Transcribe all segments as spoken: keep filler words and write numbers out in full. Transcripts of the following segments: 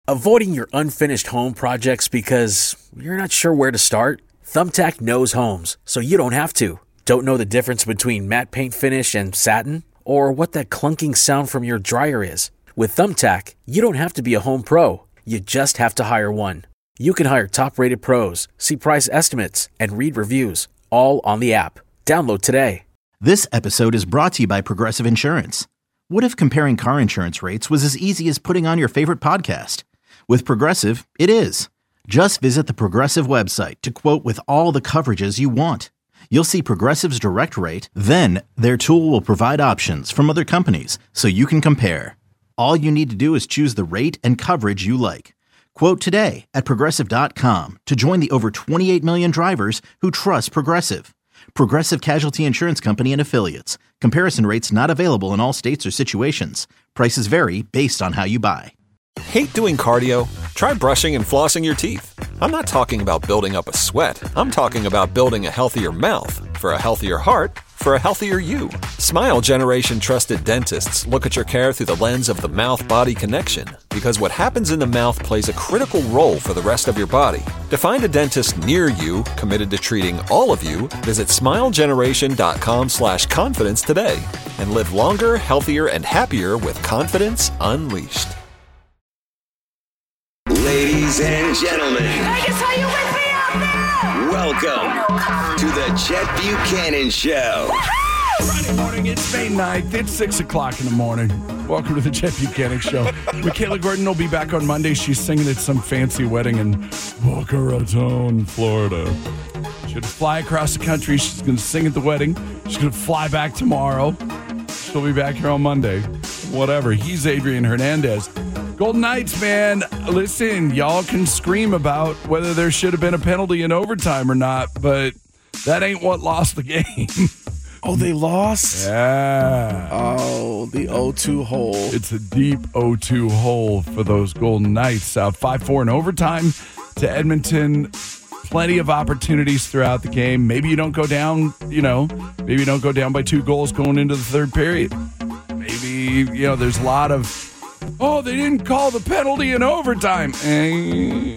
Avoiding your unfinished home projects because you're not sure where to start? Thumbtack knows homes, so you don't have to. Don't know the difference between matte paint finish and satin? Or what that clunking sound from your dryer is? With Thumbtack, you don't have to be a home pro. You just have to hire one. You can hire top-rated pros, see price estimates, and read reviews, all on the app. Download today. This episode is brought to you by Progressive Insurance. What if comparing car insurance rates was as easy as putting on your favorite podcast? With Progressive, it is. Just visit the Progressive website to quote with all the coverages you want. You'll see Progressive's direct rate, then their tool will provide options from other companies so you can compare. All you need to do is choose the rate and coverage you like. Quote today at Progressive dot com to join the over twenty-eight million drivers who trust Progressive. Progressive Casualty Insurance Company and Affiliates. Comparison rates not available in all states or situations. Prices vary based on how you buy. Hate doing cardio? Try brushing and flossing your teeth. I'm not talking about building up a sweat. I'm talking about building a healthier mouth. For a healthier heart, for a healthier you. Smile Generation trusted dentists look at your care through the lens of the mouth-body connection, because what happens in the mouth plays a critical role for the rest of your body. To find a dentist near you committed to treating all of you, visit smilegeneration.com slash confidence today and live longer, healthier, and happier with confidence unleashed. Ladies and gentlemen, Vegas, are you with me out there? Welcome to the Chet Buchanan Show. Friday morning, it's May ninth. It's six o'clock in the morning. Welcome to the Chet Buchanan Show. Michaela Gordon will be back on Monday. She's singing at some fancy wedding in Boca Raton, Florida. She'll fly across the country. She's going to sing at the wedding. She's going to fly back tomorrow. She'll be back here on Monday. Whatever. He's Adrian Hernandez. Golden Knights, man, listen, y'all can scream about whether there should have been a penalty in overtime or not, but that ain't what lost the game. Oh, they lost? Yeah. Oh, the oh two hole. It's a deep oh two hole for those Golden Knights. Uh, five four in overtime to Edmonton. Plenty of opportunities throughout the game. Maybe you don't go down, you know, maybe you don't go down by two goals going into the third period. Maybe, you know, there's a lot of, oh, they didn't call the penalty in overtime. Eh.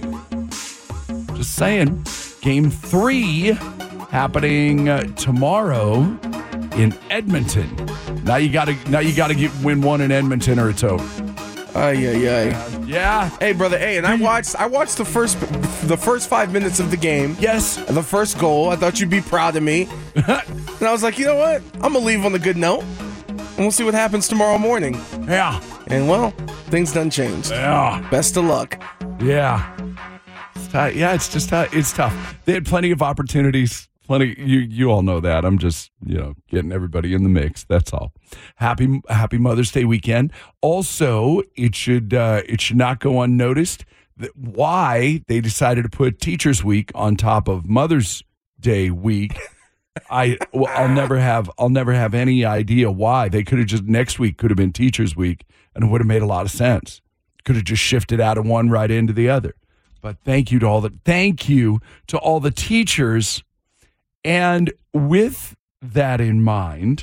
Just saying. Game three happening uh, tomorrow in Edmonton. Now you got to now you got to get win one in Edmonton or it's over. Ay, ay, ay. Yeah. Hey, brother. Hey, and I watched. I watched the first, the first five minutes of the game. Yes. The first goal. I thought you'd be proud of me. And I was like, you know what? I'm gonna leave on a good note, and we'll see what happens tomorrow morning. Yeah. And well, things done changed. Yeah. Best of luck. Yeah. It's tough. Yeah, it's just tough. It's tough. They had plenty of opportunities. Plenty. You you all know that. I'm just, you know, getting everybody in the mix. That's all. Happy Happy Mother's Day weekend. Also, it should uh, it should not go unnoticed that why they decided to put Teachers Week on top of Mother's Day week. I well, I'll never have I'll never have any idea why. They could have just next week could have been Teachers Week and it would have made a lot of sense. Could have just shifted out of one right into the other. But thank you to all the thank you to all the teachers. And with that in mind,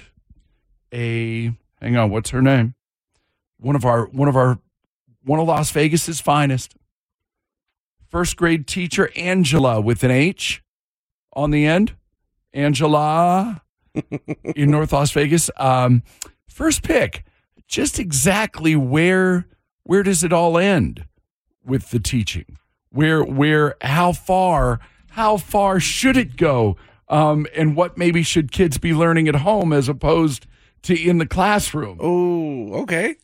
a hang on, what's her name? One of our one of our one of Las Vegas's finest. First grade teacher Angela with an H on the end. Angela in North Las Vegas. Um, first pick. Just exactly where where does it all end with the teaching? Where where how far how far should it go? Um, and what maybe should kids be learning at home as opposed to in the classroom? Oh, okay.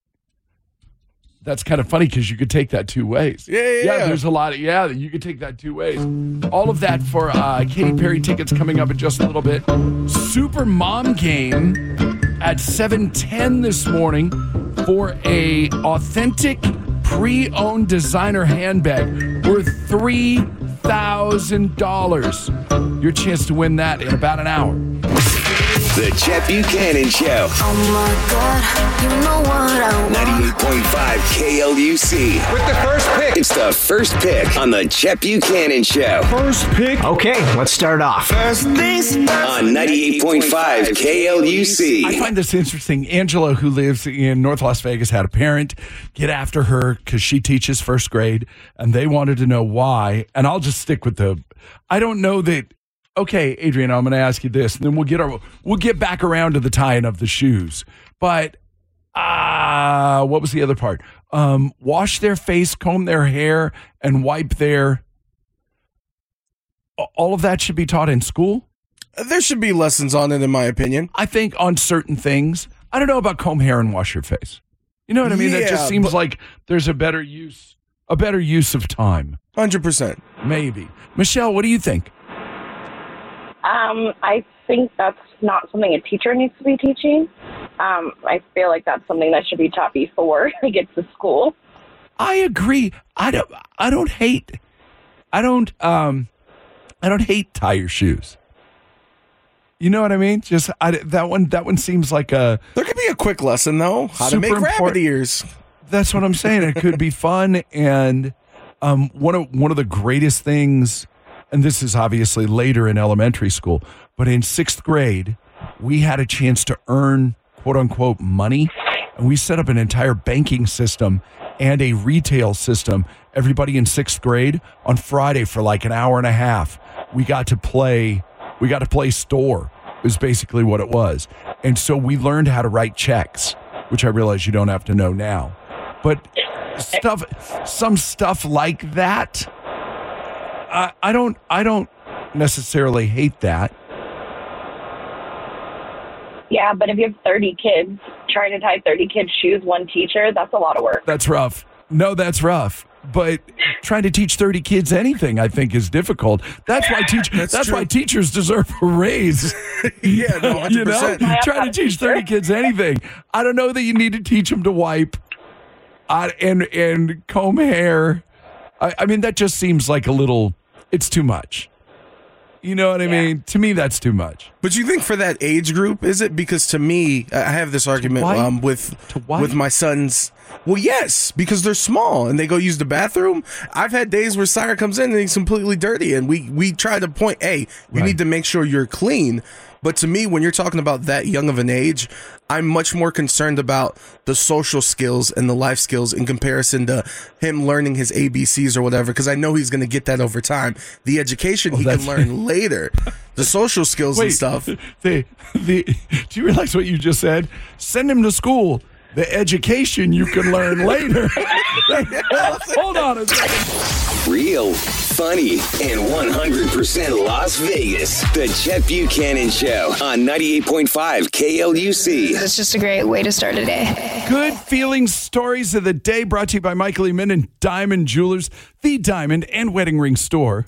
That's kind of funny because you could take that two ways. Yeah, yeah, yeah. yeah. There's a lot of, yeah, you could take that two ways. All of that for uh, Katy Perry tickets coming up in just a little bit. Super Mom Game at seven ten this morning for a authentic pre-owned designer handbag worth three thousand dollars. Your chance to win that in about an hour. The Chet Buchanan Show. Oh my God, you know what I want. ninety-eight point five K L U C. With the first pick It's the first pick on the Chet Buchanan Show First pick. Okay, let's start off. on ninety-eight point five K L U C. I find this interesting. Angela, who lives in North Las Vegas, had a parent get after her because she teaches first grade, and they wanted to know why. And I'll just stick with the. I don't know that. Okay, Adrian, I'm going to ask you this, and then we'll get our we'll get back around to the tying of the shoes. But uh what was the other part? Um, wash their face, comb their hair, and wipe their. All of that should be taught in school. There should be lessons on it, in my opinion. I think on certain things. I don't know about comb hair and wash your face. You know what I mean? That just Yeah, seems but- like there's a better use, a better use of time. one hundred percent. Maybe. Michelle, what do you think? Um, I think that's not something a teacher needs to be teaching. Um, I feel like that's something that should be taught before they get to school. I agree. I don't. I don't hate. I don't. Um, I don't hate tie your shoes. You know what I mean? Just I, that one. That one seems like a. There could be a quick lesson, though. How to Super make rabbit important. ears. That's what I'm saying. It could be fun, and um, one of one of the greatest things, and this is obviously later in elementary school, but in sixth grade, we had a chance to earn quote unquote money, and we set up an entire banking system and a retail system. Everybody in sixth grade on Friday for like an hour and a half, we got to play. We got to play store. Is basically what it was, and so we learned how to write checks, which I realize you don't have to know now. But stuff, some stuff like that, I, I don't, I don't necessarily hate that. Yeah, but if you have thirty kids, trying to tie thirty kids' shoes, one teacher, that's a lot of work. That's rough. No, that's rough. But trying to teach thirty kids anything, I think, is difficult. That's why teach. That's, That's why true. teachers deserve a raise. Yeah, no, one You hundred percent. know, trying to teach thirty kids anything. I don't know that you need to teach them to wipe uh, and and comb hair. I, I mean, that just seems like a little. It's too much. You know what I mean? To me, that's too much. But you think for that age group, is it? Because to me, I have this argument wipe? um, with To wipe? with my sons. Well, yes, because they're small and they go use the bathroom. I've had days where Sire comes in and he's completely dirty, and we we try to point, hey, you Right. need to make sure you're clean. But to me, when you're talking about that young of an age, I'm much more concerned about the social skills and the life skills in comparison to him learning his A B Cs or whatever, because I know he's going to get that over time. The education he can that's- learn later, the social skills and stuff. The, the, do you realize what you just said? Send him to school. The education you can learn later. Hold on a second. Real, funny, and one hundred percent Las Vegas. The Chet Buchanan Show on ninety-eight point five K L U C. It's just a great way to start a day. Good feelings stories of the day brought to you by Michael E. Min and Diamond Jewelers, the diamond and wedding ring store.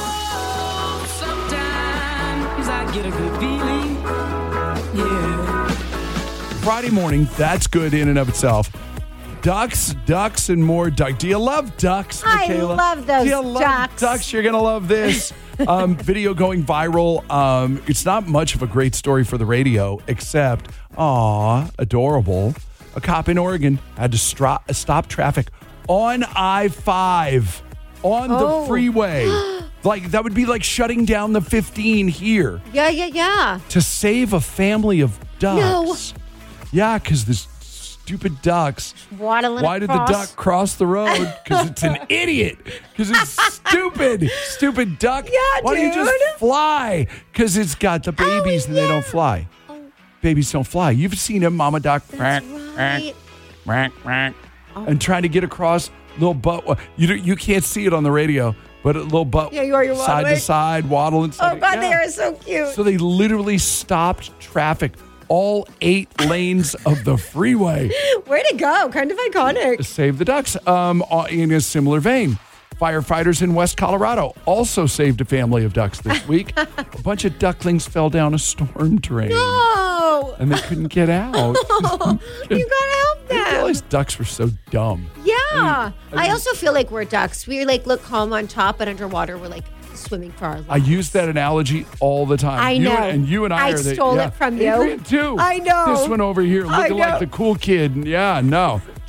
Sometimes I get a good feeling. Yeah. Friday morning, that's good in and of itself. Ducks, ducks, and more duck. Do you love ducks, I Michaela? love those Do you love ducks. ducks? You're going to love this. um, video going viral. Um, it's not much of a great story for the radio, except, aw, adorable. A cop in Oregon had to stro- stop traffic on I five on Oh. the freeway. Like, that would be like shutting down the fifteen here Yeah, yeah, yeah. to save a family of ducks. No. Yeah, because this stupid ducks. Waddling Why did the across. duck cross the road? Because it's an idiot. Because it's stupid. Stupid duck. Yeah, Why don't you dude. just fly? Because it's got the babies and they don't fly. Babies don't fly. You've seen a mama duck quack, right. quack, quack, quack, and trying to get across little butt. You don't- you can't see it on the radio, but a little butt Yeah, you are, you're side waddling. to side, waddling. Oh, God, they Yeah. are so cute. So they literally stopped traffic, all eight lanes of the freeway, Where'd it go? Kind of to iconic. save the ducks. Um, uh, in a similar vein, firefighters in West Colorado also saved a family of ducks this week. A bunch of ducklings fell down a storm drain, Oh, and they couldn't get out. you gotta help I them. realized ducks were so dumb. Yeah. I I also feel like we're ducks. We like look calm on top, but underwater we're like swimming for our lives. I use that analogy all the time. I You know. and, and you and I, I are the, stole yeah. it from you. Adrian, too. I know. This one over here, I looking know. like the cool kid. Yeah, no.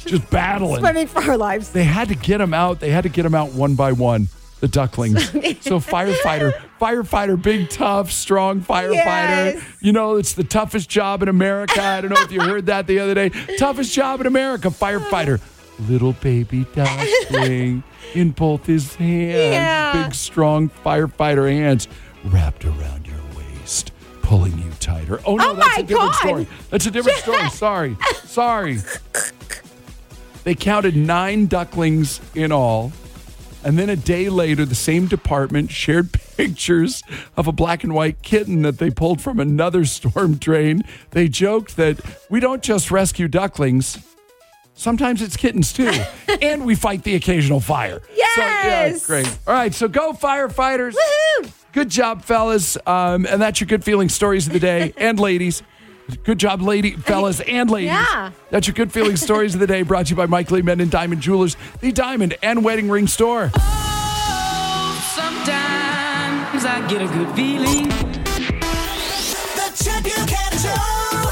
just battling. Swimming for our lives. They had to get them out. They had to get them out one by one, the ducklings. So firefighter, firefighter, big, tough, strong firefighter. Yes. You know, it's the toughest job in America. I don't know if you heard that the other day. Toughest job in America, firefighter. Little baby duckling in both his hands. Yeah. Big, strong firefighter hands wrapped around your waist, pulling you tighter. Oh, no, Oh that's my a different God. story. That's a different story. Sorry. Sorry. They counted nine ducklings in all. And then a day later, the same department shared pictures of a black and white kitten that they pulled from another storm drain. They joked that we don't just rescue ducklings. Sometimes it's kittens, too. And we fight the occasional fire. Yes! So, yeah, great. All right, so go firefighters. Woohoo! Good job, fellas. Um, and that's your good feeling stories of the day. And ladies. Good job, lady, fellas, and ladies. Yeah. That's your good feeling stories of the day, brought to you by Mike Lee Men and Diamond Jewelers, the diamond and wedding ring store. Oh, sometimes I get a good feeling. The Chet Buchanan Show.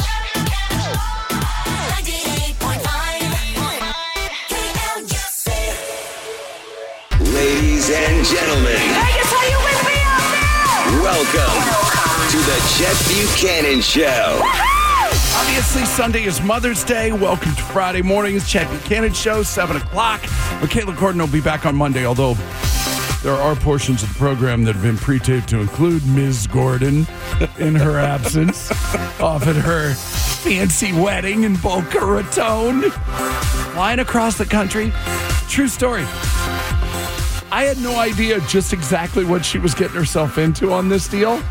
ninety-eight point five K L U C. Ladies and gentlemen, Vegas, are you with me out there? welcome to the Chet Buchanan Show. Obviously, Sunday is Mother's Day. Welcome to Friday morning's Chet Buchanan Show, seven o'clock. Michaela Gordon will be back on Monday, although there are portions of the program that have been pre-taped to include Miz Gordon in her absence off at her fancy wedding in Boca Raton. Flying across the country. True story. I had no idea just exactly what she was getting herself into on this deal.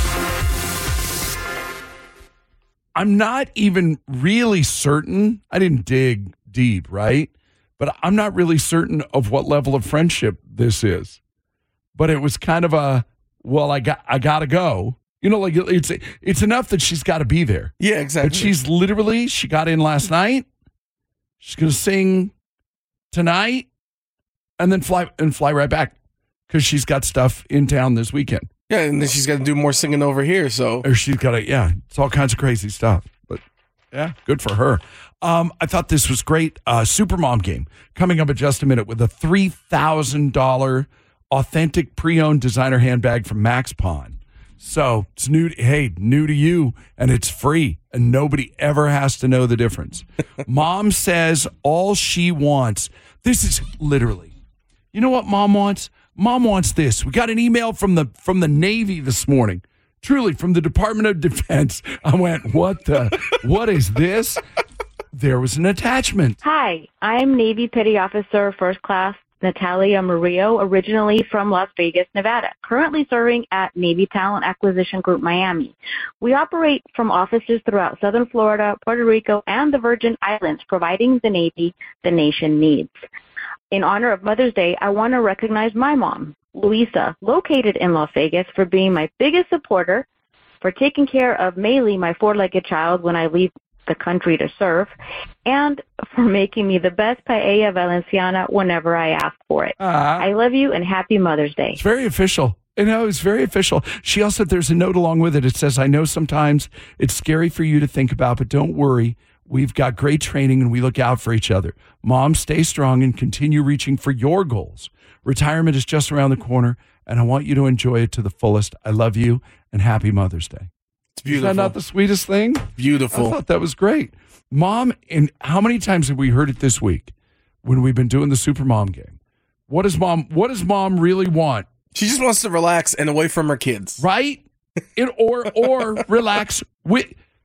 I'm not even really certain. I didn't dig deep, right? But I'm not really certain of what level of friendship this is. But it was kind of a, well, I got, I gotta go. You know, like it's it's enough that she's got to be there. Yeah, exactly. But she's literally, she got in last night. She's gonna sing tonight, and then fly and fly right back because she's got stuff in town this weekend. Yeah, and then she's got to do more singing over here. So, or she's got to, yeah, it's all kinds of crazy stuff. But yeah, good for her. Um, I thought this was great. Uh, Supermom game coming up in just a minute with a three thousand dollars authentic pre-owned designer handbag from Max Pawn. So it's new. Hey, new to you, and it's free, and nobody ever has to know the difference. Mom says all she wants. This is literally, you know what Mom wants? Mom wants this. We got an email from the from the Navy this morning. Truly, from the Department of Defense. I went, what the? What is this? There was an attachment. Hi, I'm Navy Petty Officer First Class Natalia Murillo, originally from Las Vegas, Nevada, currently serving at Navy Talent Acquisition Group Miami. We operate from offices throughout Southern Florida, Puerto Rico, and the Virgin Islands, providing the Navy the nation needs. In honor of Mother's Day, I want to recognize my mom, Luisa, located in Las Vegas, for being my biggest supporter, for taking care of Maylee, my four-legged child, when I leave the country to serve, and for making me the best paella valenciana whenever I ask for it. Uh-huh. I love you, and happy Mother's Day. It's very official. You know, it's very official. She also, there's a note along with it. It says, I know sometimes it's scary for you to think about, but don't worry. We've got great training and we look out for each other. Mom, stay strong and continue reaching for your goals. Retirement is just around the corner, and I want you to enjoy it to the fullest. I love you, and happy Mother's Day. It's beautiful. Is that not the sweetest thing? Beautiful. I thought that was great. Mom, and how many times have we heard it this week when we've been doing the Supermom game? What does mom, what does mom really want? She just wants to relax and away from her kids. Right? It, or or relax with...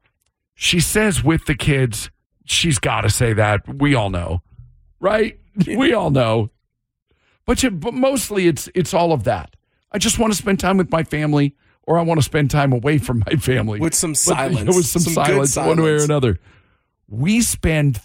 She says with the kids, she's got to say that. We all know, right? We all know. But, you, but mostly it's it's all of that. I just want to spend time with my family, or I want to spend time away from my family. With some But, silence. you know, with some, Some good silence, one way or silence. another. We spend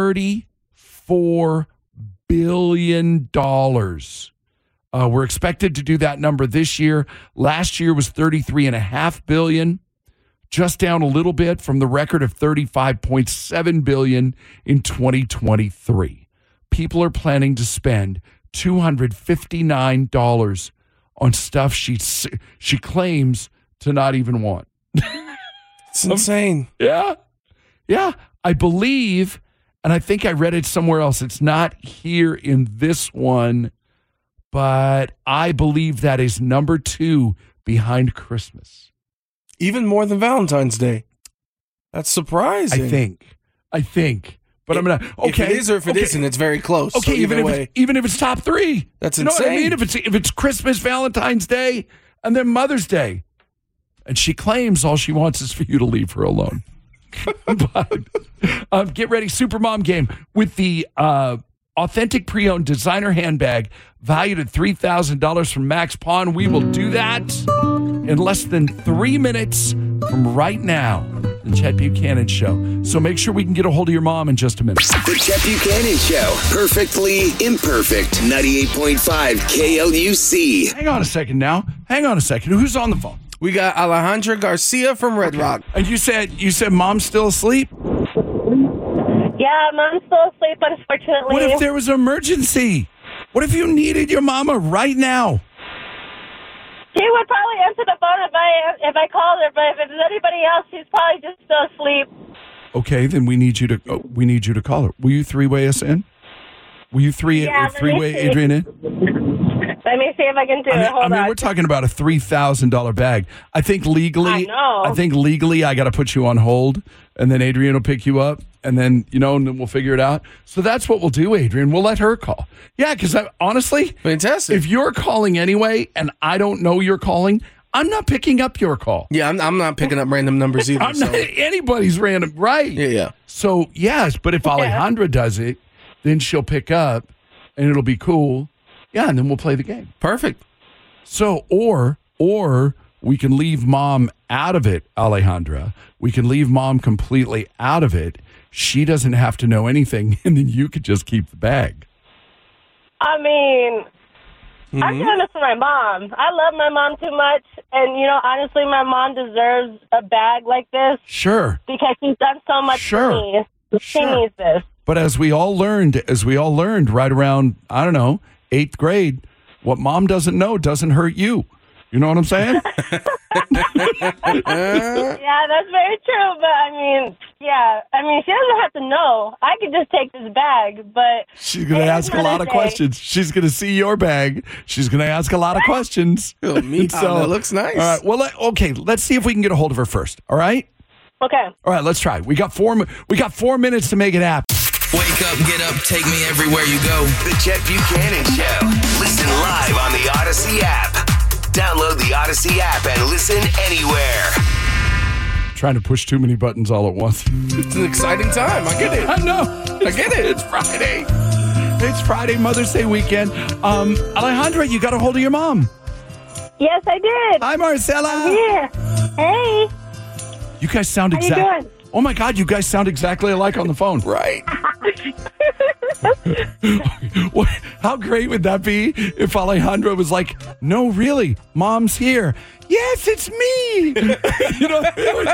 thirty-four billion dollars. Uh, we're expected to do that number this year. Last year was thirty-three point five billion dollars. Just down a little bit from the record of thirty-five point seven billion dollars in twenty twenty-three. People are planning to spend two hundred fifty-nine dollars on stuff she she claims to not even want. It's insane. Yeah. Yeah. I believe and I think I read it somewhere else. It's not here in this one, but I believe that is number two behind Christmas. Even more than Valentine's Day. That's surprising. I think. I think. But It- I'm gonna okay. If it is or if it okay. isn't, it's very close. Okay, So even either if way, it's, even if it's top three, That's you know what I insane. mean. If it's if it's Christmas, Valentine's Day, and then Mother's Day, and she claims all she wants is for you to leave her alone. But um, get ready, Supermom game with the uh, authentic pre-owned designer handbag valued at three thousand dollars from Max Pawn. We will do that in less than three minutes from right now. The Chet Buchanan Show. So make sure we can get a hold of your mom in just a minute. The Chet Buchanan Show. Perfectly imperfect. ninety-eight point five K L U C. Hang on a second now. Hang on a second. Who's on the phone? we got Alejandra Garcia from Red Rock. And you said you said mom's still asleep? Yeah, mom's still asleep, unfortunately. What if there was an emergency? What if you needed your mama right now? She would probably answer the phone if I if I called her, but if it's anybody else, she's probably just still asleep. Okay, then we need you to oh, we need you to call her. Will you three way us in? Will you three Yeah, uh, let me three way see. Adrian in? Let me see if I can do I mean, it. Hold I mean on. we're talking about a three thousand dollar bag. I think legally, I know. I think legally, I got to put you on hold, and then Adrian will pick you up, and then you know, and then we'll figure it out. So that's what we'll do, Adrian. We'll let her call. Yeah, because honestly, Fantastic. if you're calling anyway, and I don't know you're calling, I'm not picking up your call. Yeah, I'm, I'm not picking up random numbers either. I'm so. not anybody's random, right? Yeah, yeah. So yes, but if Alejandra does it, then she'll pick up, and it'll be cool. Yeah, and then we'll play the game. Perfect. So, or or we can leave mom out of it, Alejandra. We can leave mom completely out of it. She doesn't have to know anything, and then you could just keep the bag. I mean, Mm-hmm. I'm doing this for my mom. I love my mom too much, and you know, honestly, my mom deserves a bag like this Sure. because she's done so much Sure. for me. She Sure. needs this. But as we all learned, as we all learned right around, I don't know, eighth grade, what mom doesn't know doesn't hurt you. You know what I'm saying? Yeah, that's very true. But I mean, yeah, I mean, she doesn't have to know. I could just take this bag, but She's going to it's ask a lot of Mother's Day. questions. She's going to see your bag. She's going to ask a lot of questions. Oh, me- oh, that looks nice. All right. Well, let, okay. Let's see if we can get a hold of her first. All right. Okay. All right. Let's try. We got four. mi- We got four minutes to make it happen. Wake up, get up, take me everywhere you go. The Chet Buchanan Show. Listen live on the Odyssey app. Download the Odyssey app and listen anywhere. Trying to push too many buttons all at once. It's an exciting time. I get it. I know. I get it. It's Friday. It's Friday, Mother's Day weekend. Um, Alejandra, you got a hold of your mom. Yes, I did. Hi, Marcella. Yeah. Hey. You guys sound How you exactly. doing? Oh my God, you guys sound exactly alike on the phone. Right. What, how great would that be if Alejandra was like, "No, really, mom's here." Yes, it's me. You know, it was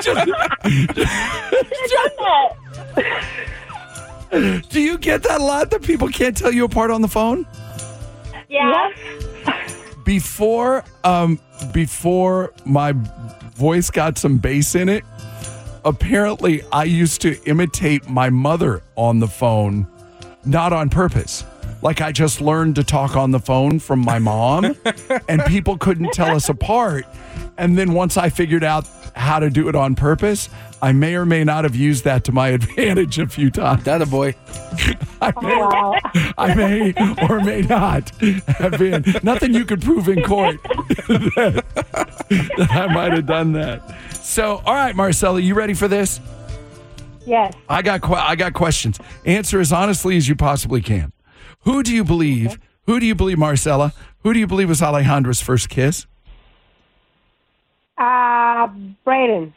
just. Do you get that a lot that people can't tell you apart on the phone? Yeah. Before, um, before my voice got some bass in it, apparently I used to imitate my mother on the phone, not on purpose. Like I just learned to talk on the phone from my mom, and people couldn't tell us apart. And then once I figured out how to do it on purpose, I may or may not have used that to my advantage a few times. That a boy. I may, I may or may not have been. Nothing you could prove in court that, that I might have done that. So, all right, Marcella, you ready for this? Yes. I got que- I got questions. Answer as honestly as you possibly can. Who do you believe? Who do you believe, Marcella? Who do you believe was Alejandra's first kiss? Uh, Brayden.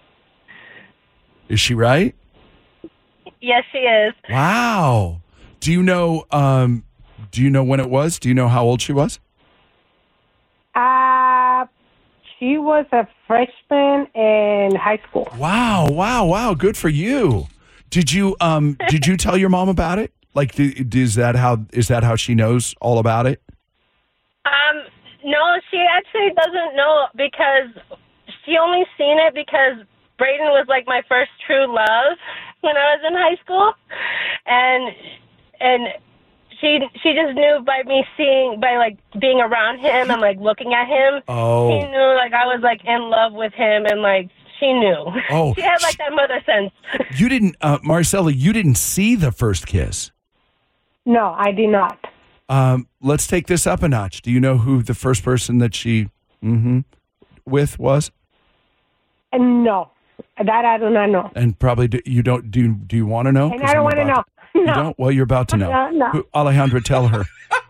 Is she right? Yes, she is. Wow. Do you know? Um, do you know when it was? Do you know how old she was? Uh, she was a freshman in high school. Wow! Wow! Wow! Good for you. Did you um? Did you tell your mom about it? Like, th- is that how is that how she knows all about it? Um, no, she actually doesn't know because she only seen it because Brayden was like my first true love. when I was in high school, and and she she just knew by me seeing by like being around him and like looking at him. Oh. She knew like I was like in love with him, and like she knew. Oh. She had like that mother sense. You didn't, uh, Marcella, you didn't see the first kiss. No, I did not. Um, let's take this up a notch. Do you know who the first person that she mm-hmm, with was? And no, that I do not know. And probably do, you don't do. Do you want to know? And I don't want to know. You No. don't? Well, you're about to know. No, no. Who, Alejandra, tell her.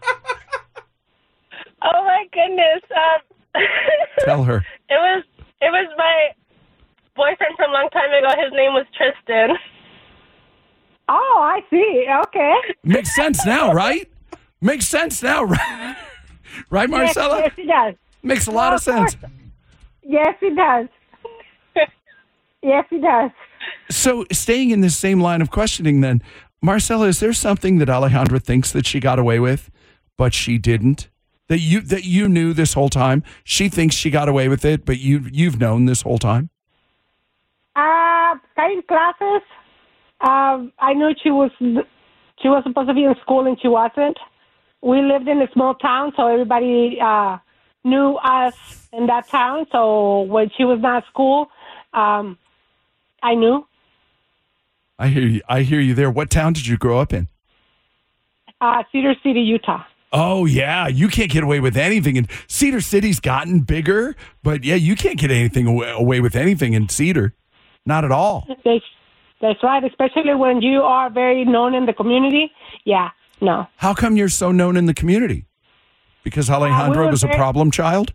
Oh my goodness! Um, Tell her. It was it was my boyfriend from a long time ago. His name was Tristan. Oh, I see. Okay. Makes sense now, right? Makes sense now, right? Right, Marcella? Yes, yes, it does. Makes a lot Well, of sense. course. Yes, it does. Yes, it does. So, staying in this same line of questioning, then, Marcella, is there something that Alejandra thinks that she got away with, but she didn't? That you that you knew this whole time? She thinks she got away with it, but you you've known this whole time? Uh, studying classes. Um, I knew she was she was supposed to be in school and she wasn't. We lived in a small town, so everybody uh, knew us in that town. So when she was not at school, um, I knew. I hear you. I hear you there. What town did you grow up in? Uh, Cedar City, Utah. Oh, yeah. You can't get away with anything. And Cedar City's gotten bigger, but yeah, you can't get anything away, away with anything in Cedar. Not at all. That's, that's right, especially when you are very known in the community. Yeah, no. How come you're so known in the community? Because Alejandra Uh, we were was a very- problem child?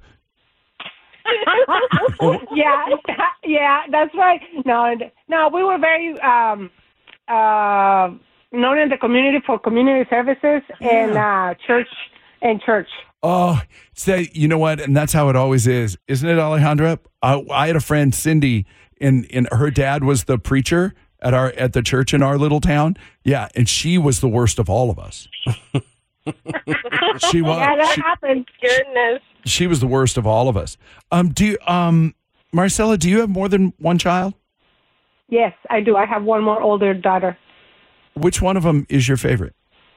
yeah, yeah, that's right. No, no, we were very um, uh, known in the community for community services and uh, church and church. Oh, say, you know what? And that's how it always is. Isn't it, Alejandra? I, I had a friend, Cindy, and, and her dad was the preacher at our at the church in our little town. Yeah, and she was the worst of all of us. She was. Yeah, that she, happened. Goodness. she was the worst of all of us. Um, do you, um, Marcella, do you have more than one child? Yes, I do. I have one more older daughter. Which one of them is your favorite?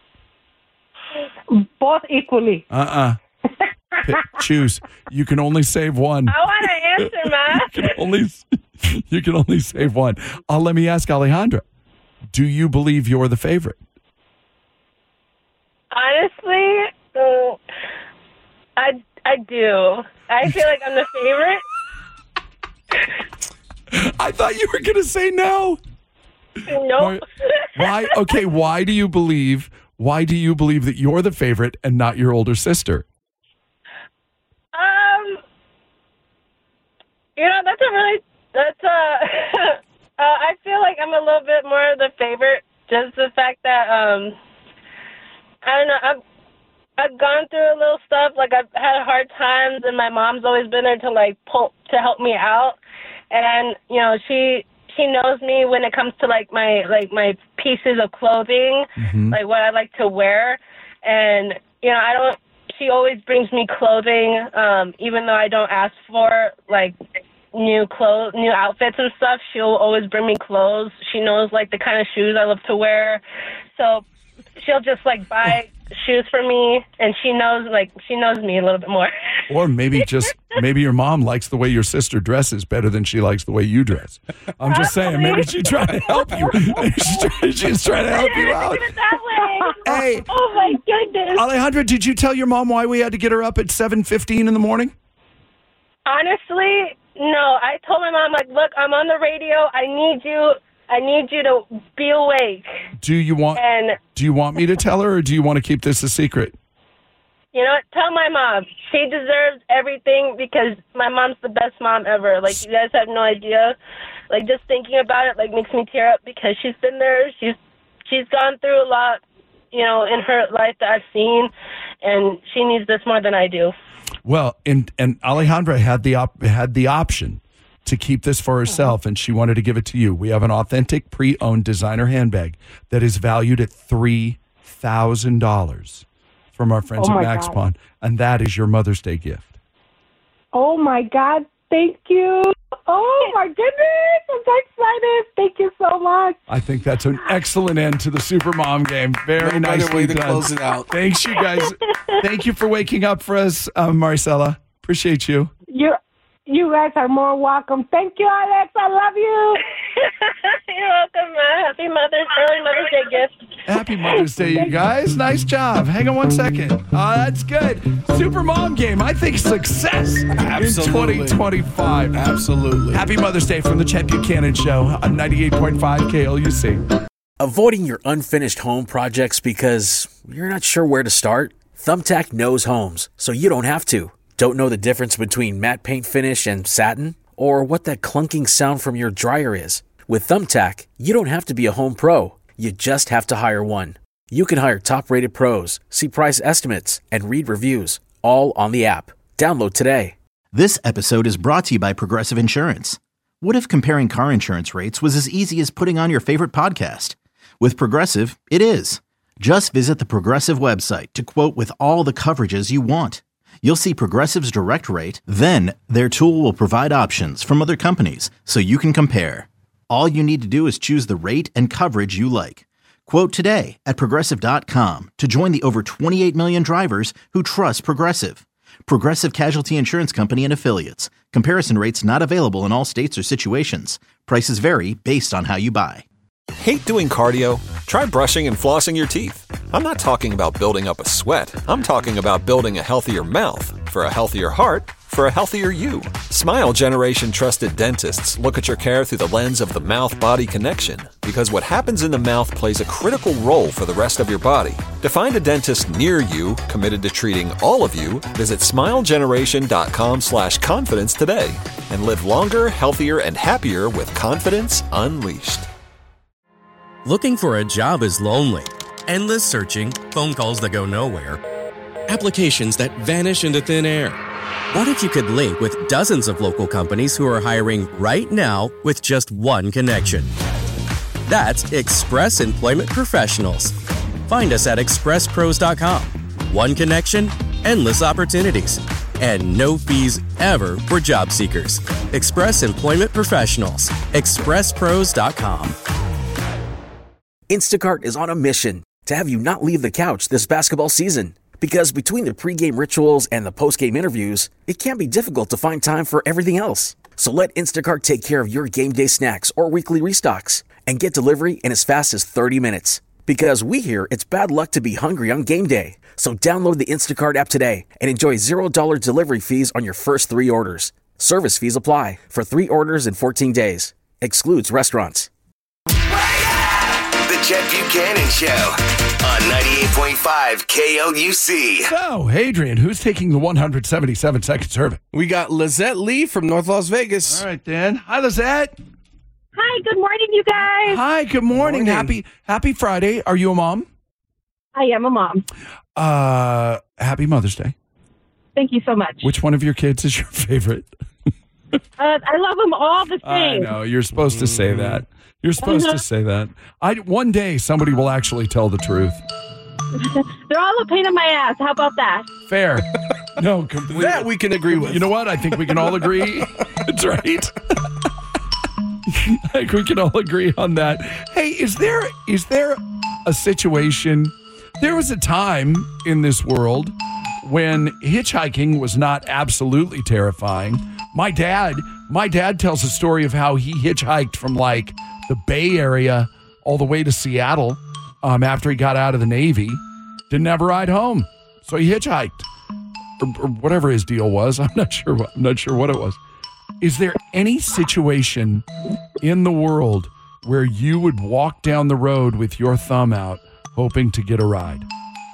Both equally. Uh-uh. Pick, choose. You can only save one. I want to answer, Matt. You can only, you can only save one. Uh, let me ask Alejandra, do you believe you're the favorite? Honestly, mm, I I do. I feel like I'm the favorite. I thought you were going to say no. Nope. Why? Okay, why do you believe, why do you believe that you're the favorite and not your older sister? Um, you know, that's a really, that's a, uh, I feel like I'm a little bit more of the favorite, just the fact that, um, I don't know, I've, I've gone through a little stuff, like I've had hard times, and my mom's always been there to, like, pull, to help me out, and, you know, she, she knows me when it comes to, like, my, like, my pieces of clothing, Mhm. like, what I like to wear, and, you know, I don't, she always brings me clothing, um, even though I don't ask for, like, new clothes, new outfits and stuff. She'll always bring me clothes. She knows, like, the kind of shoes I love to wear. So she'll just, like, buy shoes for me, and she knows, like, she knows me a little bit more. Or maybe just, maybe your mom likes the way your sister dresses better than she likes the way you dress. I'm just saying, maybe she's trying to help you. She's trying, she's trying to help you out. Hey. Oh, my goodness. Alejandra, did you tell your mom why we had to get her up at seven fifteen in the morning? Honestly, no. I told my mom, like, look, I'm on the radio. I need you. I need you to be awake. Do you want And, do you want me to tell her, or do you want to keep this a secret? you know what? Tell my mom. She deserves everything because my mom's the best mom ever. Like, you guys have no idea. Like, just thinking about it, like, makes me tear up because she's been there. She's she's gone through a lot, you know, in her life that I've seen, and she needs this more than I do. Well, and and Alejandra had the op- had the option to keep this for herself, and she wanted to give it to you. We have an authentic, pre-owned designer handbag that is valued at three thousand dollars from our friends Oh at my Max God. Pawn, and that is your Mother's Day gift. Oh, my God. Thank you. Oh my goodness! I'm so excited. Thank you so much. I think that's an excellent end to the Supermom game. Very No better nicely way to done. close it out. Thanks, you guys. Thank you for waking up for us, um, Maricela. Appreciate you. You, you guys are more welcome. Thank you, Alex. I love you. You're welcome, Ma. Happy Mother's early Mother's Day gift. Happy Mother's Day, you guys. Nice job. Hang on one second. Uh, that's good. Supermom game. I think success Absolutely. in twenty twenty-five. Absolutely. Happy Mother's Day from the Chet Buchanan Show on ninety-eight point five K L U C. Avoiding your unfinished home projects because you're not sure where to start? Thumbtack knows homes, so you don't have to. Don't know the difference between matte paint finish and satin? Or what that clunking sound from your dryer is? With Thumbtack, you don't have to be a home pro. You just have to hire one. You can hire top-rated pros, see price estimates, and read reviews, all on the app. Download today. This episode is brought to you by Progressive Insurance. What if comparing car insurance rates was as easy as putting on your favorite podcast? With Progressive, it is. Just visit the Progressive website to quote with all the coverages you want. You'll see Progressive's direct rate, then their tool will provide options from other companies so you can compare. All you need to do is choose the rate and coverage you like. Quote today at Progressive dot com to join the over twenty-eight million drivers who trust Progressive. Progressive Casualty Insurance Company and Affiliates. Comparison rates not available in all states or situations. Prices vary based on how you buy. Hate doing cardio? Try brushing and flossing your teeth. I'm not talking about building up a sweat. I'm talking about building a healthier mouth. For a healthier heart, for a healthier you. Smile Generation trusted dentists look at your care through the lens of the mouth-body connection, because what happens in the mouth plays a critical role for the rest of your body. To find a dentist near you committed to treating all of you, visit smilegeneration.com slash confidence today and live longer, healthier, and happier with confidence unleashed. Looking for a job is lonely. Endless searching, phone calls that go nowhere, applications that vanish into thin air. What if you could link with dozens of local companies who are hiring right now with just one connection? That's Express Employment Professionals. Find us at express pros dot com. One connection, endless opportunities, and no fees ever for job seekers. Express Employment Professionals. express pros dot com. Instacart is on a mission to have you not leave the couch this basketball season. Because between the pregame rituals and the postgame interviews, it can be difficult to find time for everything else. So let Instacart take care of your game day snacks or weekly restocks and get delivery in as fast as thirty minutes. Because we hear it's bad luck to be hungry on game day. So download the Instacart app today and enjoy zero dollars delivery fees on your first three orders. Service fees apply for three orders in fourteen days. Excludes restaurants. The Chet Buchanan Show on ninety-eight point five K L U C. So, Adrian, who's taking the one hundred seventy-seven second survey? We got Lizette Lee from North Las Vegas. All right, then. Hi, Lizette. Hi, good morning, you guys. Hi, good morning. Morning. Happy Happy Friday. Are you a mom? I am a mom. Uh, happy Mother's Day. Thank you so much. Which one of your kids is your favorite? Uh, I love them all the I same. know. You're supposed to say that. You're supposed Uh-huh. to say that. I one day somebody will actually tell the truth. They're all a pain in my ass. How about that? Fair. No, completely. That we can agree with. You know what? I think we can all agree. That's right. I think we can all agree on that. Hey, is there is there a situation? There was a time in this world when hitchhiking was not absolutely terrifying. My dad, my dad tells a story of how he hitchhiked from like the Bay Area all the way to Seattle um, after he got out of the Navy. Didn't have a ride home, so he hitchhiked, or, or whatever his deal was. I'm not sure. What, I'm not sure what it was. Is there any situation in the world where you would walk down the road with your thumb out, hoping to get a ride?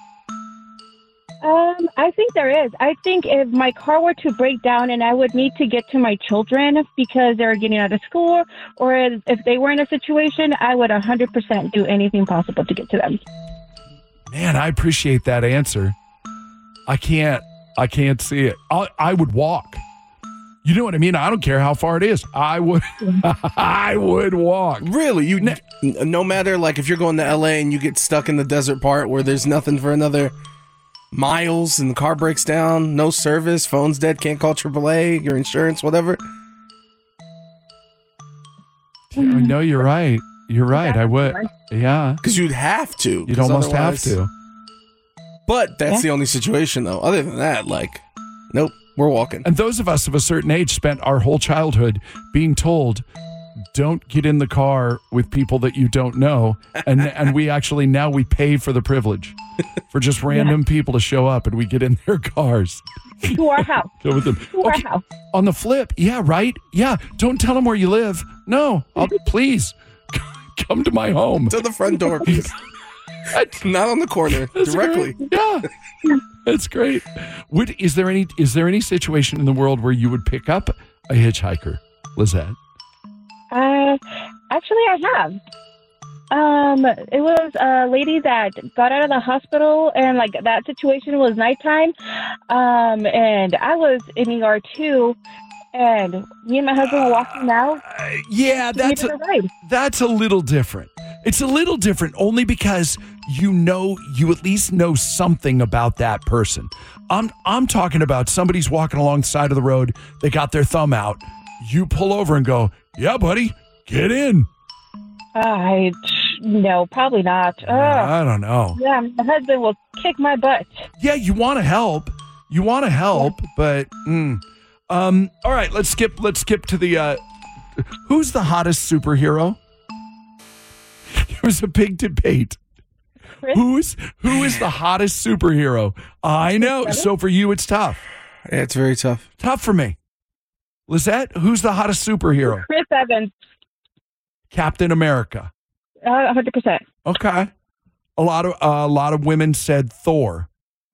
Um, I think there is. I think if my car were to break down and I would need to get to my children because they're getting out of school, or if if they were in a situation, I would one hundred percent do anything possible to get to them. Man, I appreciate that answer. I can't. I can't see it. I, I would walk. You know what I mean? I don't care how far it is. I would. I would walk. Really? You n- no matter like if you're going to L A and you get stuck in the desert part where there's nothing for another miles and the car breaks down, no service, phone's dead, can't call triple A, your insurance, whatever. I know you're right. You're right. I would. Yeah. Because you'd have to. You'd 'cause almost have otherwise- to. But that's Yeah. the only situation, though. Other than that, like, nope, we're walking. And those of us of a certain age spent our whole childhood being told, don't get in the car with people that you don't know. And and we actually, now we pay for the privilege for just random people to show up and we get in their cars. To our house. Go with them. To our house. On the flip, yeah, right? Yeah, don't tell them where you live. No, I'll, please, come to my home. To the front door, please. Not on the corner, That's directly. great. Yeah, that's great. Would is there any is there any situation in the world where you would pick up a hitchhiker, Lizette? Uh, actually, I have. Um, it was a lady that got out of the hospital, and like that situation was nighttime. Um, and I was in E R too, and me and my husband were walking out. Yeah, to that's give a, it a ride. that's a little different. It's a little different only because you know you at least know something about that person. I'm I'm talking about somebody's walking along the side of the road. They got their thumb out. You pull over and go, "Yeah, buddy, get in." I no, probably not. Ugh. I don't know. Yeah, my husband will kick my butt. Yeah, you want to help. You want to help, but mm. um. All right, let's skip. Let's skip to the. Uh, who's the hottest superhero? There was a big debate. Who's who is the hottest superhero? I know. So for you, it's tough. Yeah, it's very tough. Tough for me. Lizette, who's the hottest superhero? Chris Evans, Captain America. uh, one hundred percent. Okay. A lot of uh, a lot of women said Thor.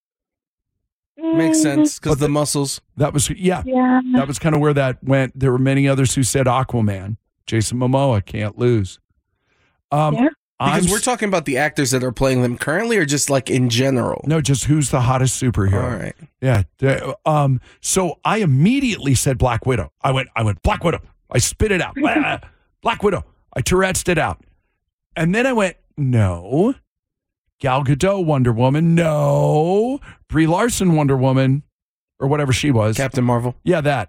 Makes sense because the muscles. That was yeah. Yeah. That was kind of where that went. There were many others who said Aquaman. Jason Momoa can't lose. Um, Yeah. Because I'm we're s- talking about the actors that are playing them currently, or just like in general. No, just who's the hottest superhero. All right. Yeah. the- Um. So I immediately said Black Widow. I went. I went Black Widow. I spit it out. Blah. Black Widow. I Tourette'd it out, and then I went no. Gal Gadot, Wonder Woman. No. Brie Larson, Wonder Woman, or whatever she was. Captain Marvel. Yeah, that.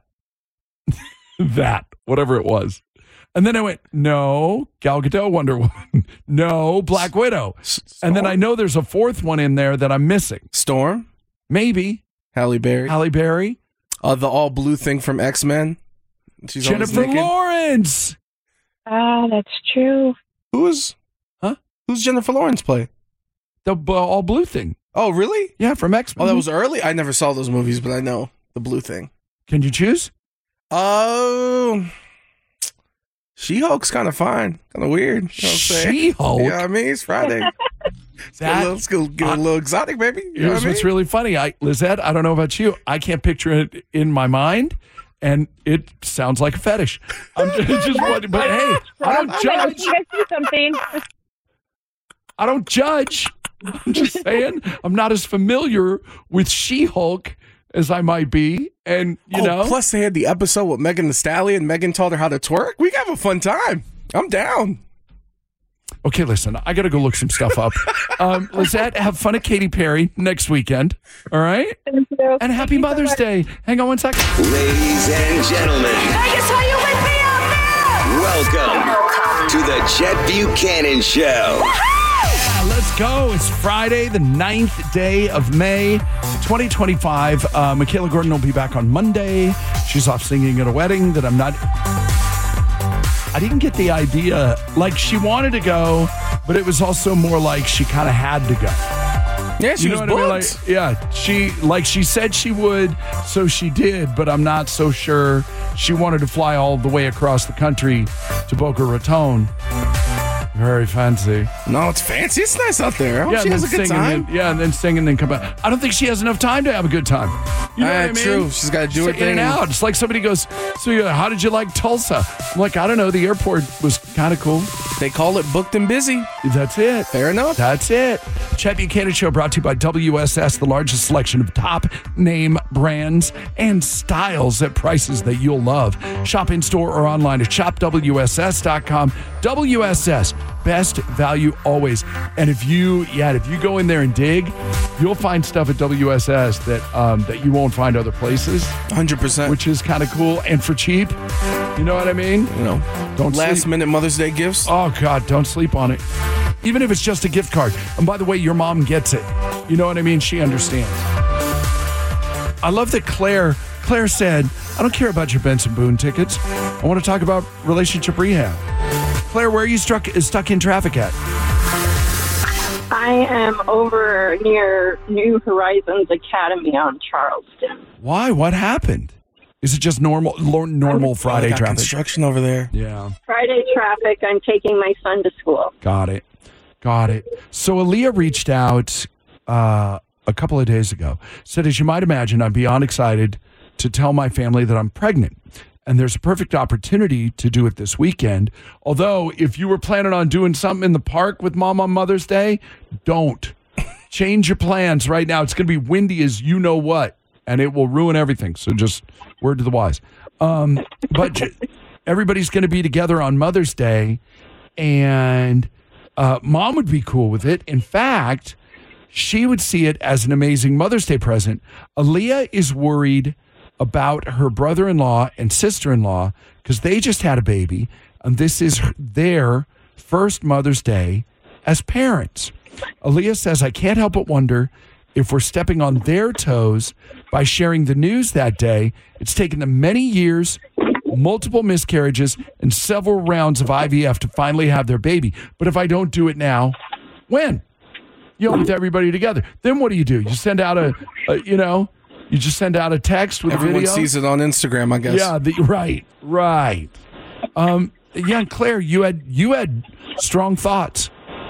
that. Whatever it was. And then I went, no, Gal Gadot, Wonder Woman. No, Black Widow. And then I know there's a fourth one in there that I'm missing. Storm. Maybe. Halle Berry. Halle Berry. Uh, the all blue thing from X Men. She's always Jennifer naked. Lawrence. Ah, that's true. Who's? Huh? Who's Jennifer Lawrence play? The b- all blue thing. Oh, really? Yeah, from X Men. Oh, that was early. I never saw those movies, but I know the blue thing. Can you choose? Oh, She-Hulk's kind of fine, kind of weird. You know what I'm saying? She-Hulk? Yeah, I mean it's Friday. Let's get a little, let's go get a little exotic, baby. You know Here's what I what's mean? really funny. I, Lizette, I don't know about you. I can't picture it in my mind, and it sounds like a fetish. I'm just, just wondering, but hey, I don't I'm judge. like, you guys do something. I don't judge. I'm just saying I'm not as familiar with She-Hulk as I might be, and you oh, know. plus they had the episode with Megan Thee Stallion. Megan taught her how to twerk. We have a fun time. I'm down. Okay, listen, I got to go look some stuff up. um, Lizette, have fun at Katy Perry next weekend. All right? Thank you. And happy Mother's Day. Hang on one second. Ladies and gentlemen, Vegas, are you with me out there? welcome to the Chet Buchanan Show. Yeah, let's go. It's Friday, the ninth day of May, twenty twenty-five. Uh, Michaela Gordon will be back on Monday. She's off singing at a wedding that I'm not... I didn't get the idea. Like, she wanted to go, but it was also more like she kind of had to go. Yeah, she You know was what I mean? booked. Like, yeah, she like she said she would, so she did, but I'm not so sure she wanted to fly all the way across the country to Boca Raton. Very fancy. No, it's fancy. It's nice out there. I hope Yeah, she and has a then good sing and time. then- yeah, and then sing and then come back. I don't think she has enough time to have a good time. You know Ah, what I mean? true. She's gotta do her She's in and thing. out. It's like somebody goes, so yeah, how did you like Tulsa? I'm like, I don't know. The airport was kind of cool. They call it booked and busy. That's it. Fair enough. That's it. Chet Buchanan Show brought to you by W S S, the largest selection of top name brands and styles at prices that you'll love. Shop in store or online at shop W S S dot com. W S S, best value always. And if you, yeah, if you go in there and dig, you'll find stuff at W S S that um, that you won't find other places. one hundred percent. Which is kind of cool. And for cheap, You know what I mean? You know, Don't last sleep. minute Mother's Day gifts. Oh, God, don't sleep on it. Even if it's just a gift card. And by the way, your mom gets it. You know what I mean? She understands. I love that Claire, Claire said, I don't care about your Benson Boone tickets. I want to talk about relationship rehab. Claire, where are you struck, stuck in traffic at? I am over near New Horizons Academy on Charleston. Why? What happened? Is it just normal lo- normal Friday got traffic? Construction over there. Yeah. Friday traffic. I'm taking my son to school. Got it. Got it. So Aaliyah reached out uh, a couple of days ago. Said, as you might imagine, I'm beyond excited to tell my family that I'm pregnant. And there's a perfect opportunity to do it this weekend. Although, if you were planning on doing something in the park with Mom on Mother's Day, don't. Change your plans right now. It's going to be windy as you know what, and it will ruin everything. So just word to the wise. Um, but j- everybody's going to be together on Mother's Day, and uh, Mom would be cool with it. In fact, she would see it as an amazing Mother's Day present. Aaliyah is worried about her brother-in-law and sister-in-law because they just had a baby, and this is their first Mother's Day as parents. Aaliyah says, I can't help but wonder if we're stepping on their toes by sharing the news that day. It's taken them many years, multiple miscarriages, and several rounds of I V F to finally have their baby. But if I don't do it now, when? You know, with everybody together. Then what do you do? You send out a, a you know, you just send out a text with Everyone a video? sees it on Instagram, I guess. Yeah, the, right, right. Um, yeah, Claire, you had you had strong thoughts.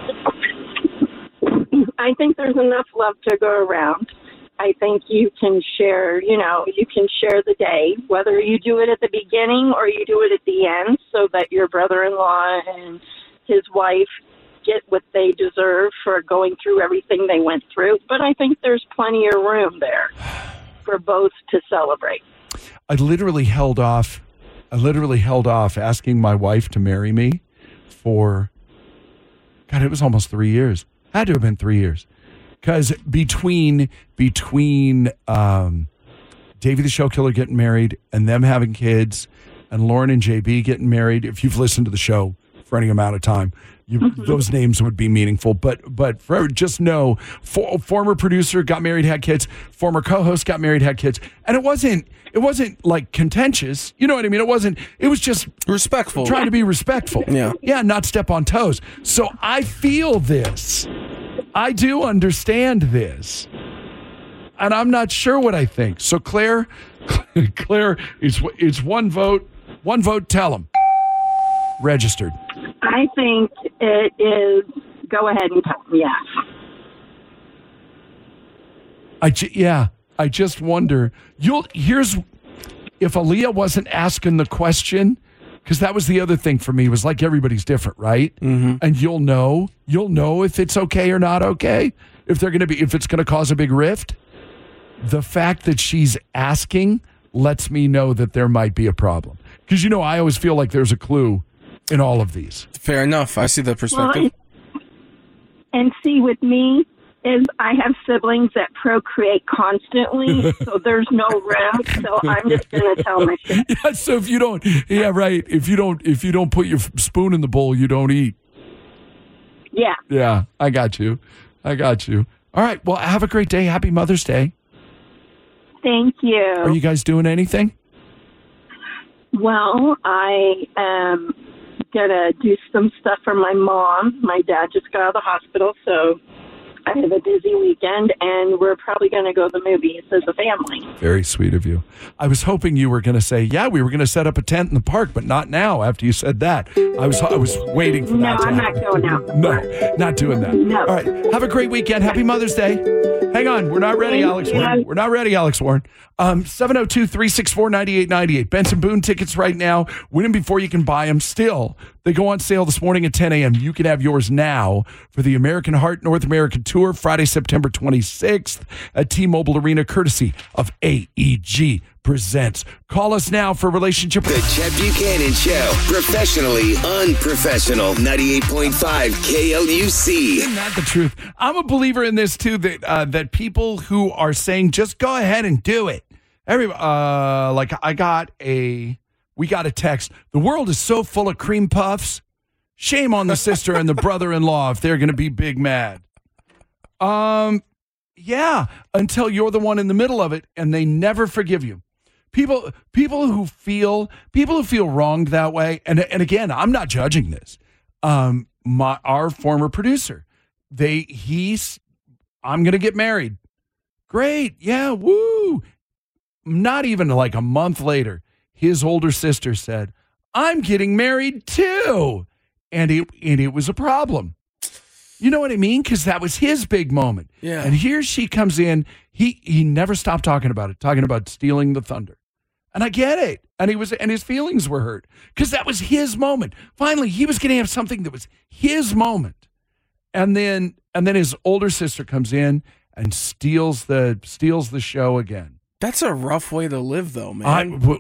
I think there's enough love to go around. I think you can share, you know, you can share the day, whether you do it at the beginning or you do it at the end, so that your brother-in-law and his wife get what they deserve for going through everything they went through. But I think there's plenty of room there for both to celebrate. I literally held off. I literally held off asking my wife to marry me for, God, it was almost three years. Had to have been three years. Because between between um, Davey the Show Killer getting married and them having kids and Lauren and J B getting married, if you've listened to the show for any amount of time, you, mm-hmm. those names would be meaningful. But but for, just know, for, former producer got married, had kids. Former co-host got married, had kids. And it wasn't it wasn't like contentious. You know what I mean? It wasn't. It was just respectful. Trying to be respectful. Yeah. Yeah, not step on toes. So I feel this. I do understand this. And I'm not sure what I think. So Claire, Claire, it's it's one vote. One vote, tell them. Registered. I think it is, go ahead and tell them yes. I ju- yeah, I just wonder. You'll here's if Aaliyah wasn't asking the question, because that was the other thing for me, was like everybody's different, right? Mm-hmm. And you'll know, you'll know if it's okay or not okay, if they're gonna be, if it's gonna cause a big rift. The fact that she's asking lets me know that there might be a problem. Because you know, I always feel like there's a clue in all of these. Fair enough. I see the perspective. Well, and see, with me, is I have siblings that procreate constantly, so there's no room. So I'm just going to tell my shit. Yeah, so if you don't, yeah, right. If you don't, if you don't put your spoon in the bowl, you don't eat. Yeah. Yeah, I got you. I got you. All right. Well, have a great day. Happy Mother's Day. Thank you. Are you guys doing anything? Well, I am going to do some stuff for my mom. My dad just got out of the hospital, so I have a busy weekend, and we're probably going to go to the movies as a family. Very sweet of you. I was hoping you were going to say, yeah, we were going to set up a tent in the park, but not now after you said that. I was I was waiting for no, that to I'm happen. not going out. No, not doing that. No. All right. Have a great weekend. Happy Mother's Day. Hang on. We're not ready, Thank Alex you. Warren. We're not ready, Alex Warren. Um, seven oh two, three six four, nine eight nine eight. Benson Boone tickets right now. Win them before you can buy them. Still, they go on sale this morning at ten a.m. You can have yours now for the American Heart North American Tour, Friday, September twenty-sixth at T-Mobile Arena, courtesy of A E G Presents. Call us now for relationship. The Chet Buchanan Show. Professionally unprofessional. ninety-eight point five K L U C. Isn't that the truth? I'm a believer in this too, that uh, that people who are saying just go ahead and do it. Every uh, like I got a we got a text. The world is so full of cream puffs. Shame on the sister and the brother-in-law if they're going to be big mad. Um, yeah, until you're the one in the middle of it and they never forgive you. People, people who feel, people who feel wronged that way. And and again, I'm not judging this. Um, my our former producer, they he's, I'm going to get married. Great, yeah, woo. Not even like a month later, his older sister said, "I'm getting married too," and it and it was a problem. You know what I mean? Because that was his big moment. Yeah. And here she comes in. He he never stopped talking about it, talking about stealing the thunder. And I get it. And he was and his feelings were hurt because that was his moment. Finally, he was going to have something that was his moment. And then and then his older sister comes in and steals the steals the show again. That's a rough way to live, though, man. I, w-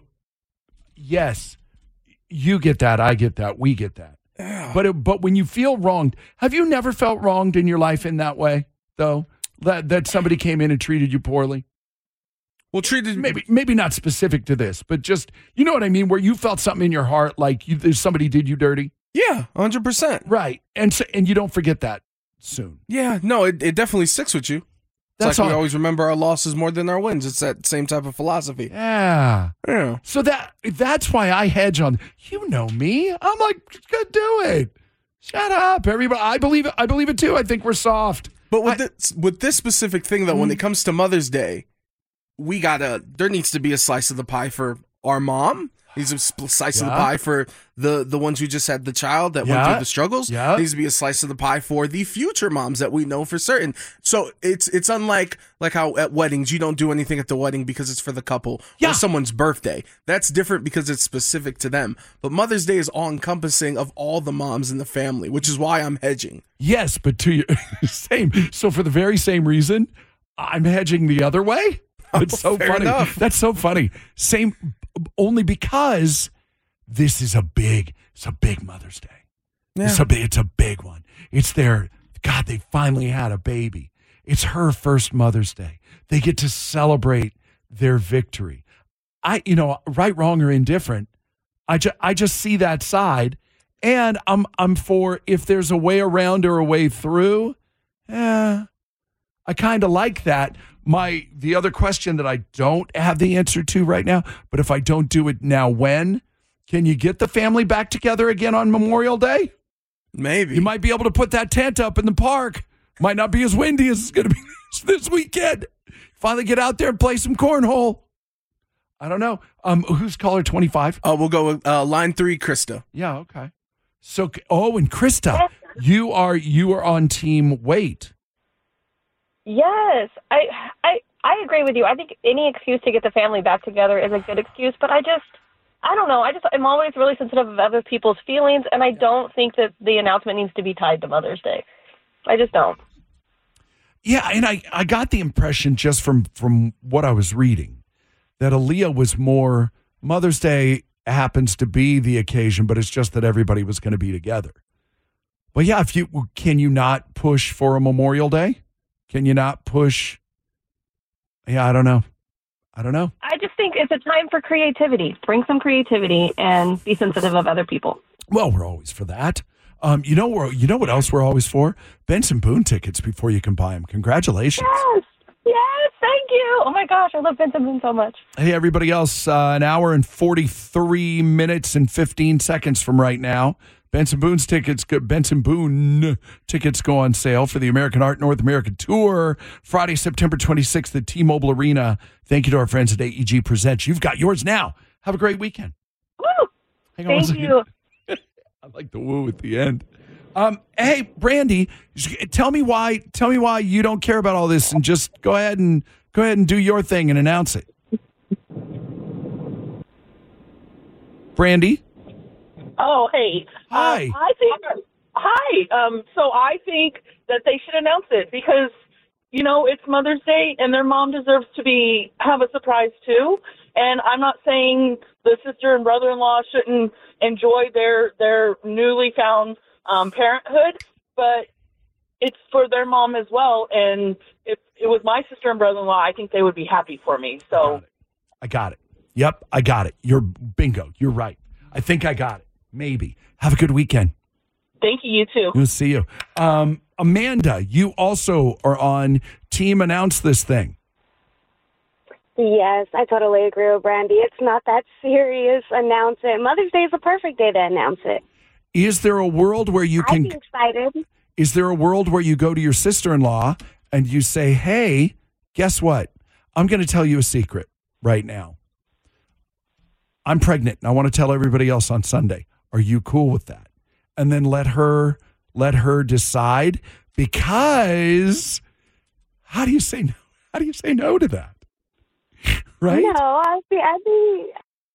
yes, you get that. I get that. We get that. Yeah. But it, but when you feel wronged, have you never felt wronged in your life in that way, though? That that somebody came in and treated you poorly? Well, treated maybe maybe not specific to this, but just you know what I mean, where you felt something in your heart like you somebody did you dirty. Yeah, one hundred percent. Right, and so, and you don't forget that soon. Yeah, no, it, it definitely sticks with you. It's That's like we all. always remember our losses more than our wins. It's that same type of philosophy. Yeah. Yeah. So that that's why I hedge on. You know me. I'm like, good, do it. Shut up, everybody. I believe it. I believe it too. I think we're soft. But with I, this, with this specific thing, though, mm-hmm. when it comes to Mother's Day, we gotta. There needs to be a slice of the pie for our mom. Needs a slice yeah. of the pie for the, the ones who just had the child that yeah. went through the struggles. Yeah. Needs to be a slice of the pie for the future moms that we know for certain. So it's it's unlike like how at weddings you don't do anything at the wedding because it's for the couple yeah. or someone's birthday. That's different because it's specific to them. But Mother's Day is all encompassing of all the moms in the family, which is why I'm hedging. Yes, but to your same. So for the very same reason, I'm hedging the other way. It's oh, so funny. Enough. That's so funny. Same. Only because this is a big, it's a big Mother's Day. Yeah. It's a big, it's a big one. It's their, God, they finally had a baby. It's her first Mother's Day. They get to celebrate their victory. I, you know, right, wrong, or indifferent. I just, I just see that side, and I'm, I'm for if there's a way around or a way through. Yeah, I kind of like that. My the other question that I don't have the answer to right now, but if I don't do it now, when can you get the family back together again on Memorial Day? Maybe you might be able to put that tent up in the park. Might not be as windy as it's going to be this weekend. Finally, get out there and play some cornhole. I don't know. Um, who's caller twenty-five? Oh, uh, we'll go with uh, line three, Krista. Yeah, okay. So, oh, and Krista, you are you are on team wait. Yes, I, I I agree with you. I think any excuse to get the family back together is a good excuse, but I just, I don't know. I just, I'm always really sensitive of other people's feelings, and I don't think that the announcement needs to be tied to Mother's Day. I just don't. Yeah, and I, I got the impression just from, from what I was reading that Aaliyah was more, Mother's Day happens to be the occasion, but it's just that everybody was going to be together. But yeah, if you can you not push for a Memorial Day? Can you not push? Yeah, I don't know. I don't know. I just think it's a time for creativity. Bring some creativity and be sensitive of other people. Well, we're always for that. Um, you know, we're, you know what else we're always for? Benson Boone tickets before you can buy them. Congratulations. Yes. Yes. Thank you. Oh, my gosh. I love Benson Boone so much. Hey, everybody else, uh, an hour and forty-three minutes and fifteen seconds from right now. Benson Boone's tickets, Benson Boone tickets go on sale for the American Art North America Tour Friday, September twenty-sixth at T-Mobile Arena. Thank you to our friends at A E G Presents. You've got yours now. Have a great weekend. Woo! Hang on Thank you. I like the woo at the end. Um, hey, Brandy, tell me why. Tell me why you don't care about all this, and just go ahead and go ahead and do your thing and announce it. Brandy. Oh, hey. Hi. Um, I think, hi. Um, so I think that they should announce it because, you know, it's Mother's Day and their mom deserves to be, have a surprise too. And I'm not saying the sister and brother-in-law shouldn't enjoy their, their newly found um, parenthood, but it's for their mom as well. And if it was my sister and brother-in-law, I think they would be happy for me. So I got it. Yep, I got it. You're bingo. You're right. I think I got it. Maybe. Have a good weekend. Thank you. You too. We'll see you. Um, Amanda, you also are on Team Announce This Thing. Yes, I totally agree with Brandy. It's not that serious. Announce it. Mother's Day is the perfect day to announce it. Is there a world where you can... I'd be excited. Is there a world where you go to your sister-in-law and you say, hey, guess what? I'm going to tell you a secret right now. I'm pregnant and I want to tell everybody else on Sunday. Are you cool with that? And then let her let her decide, because how do you say no? How do you say no to that? Right? No, I'd be, I'd be,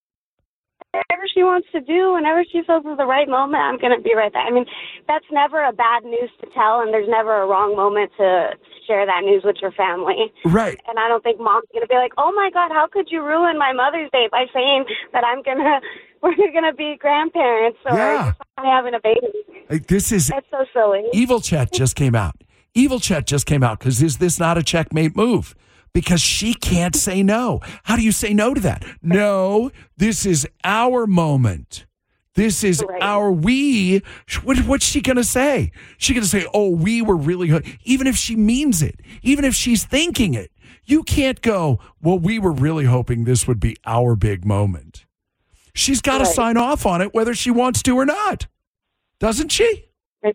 whatever she wants to do, whenever she feels is the right moment, I'm going to be right there. I mean, that's never a bad news to tell, and there's never a wrong moment to share that news with your family. Right. And I don't think mom's going to be like, oh my God, how could you ruin my Mother's Day by saying that I'm going to, we're going to be grandparents or Yeah. having a baby. Like, this is That's so silly. Evil Chat just came out. Evil Chat just came out because is this not a checkmate move? Because she can't say no. How do you say no to that? No, this is our moment. This is Right. our we. What, what's she going to say? She's going to say, oh, we were really good. Even if she means it, even if she's thinking it, you can't go, well, we were really hoping this would be our big moment. She's got to Right. sign off on it whether she wants to or not. Doesn't she? It's,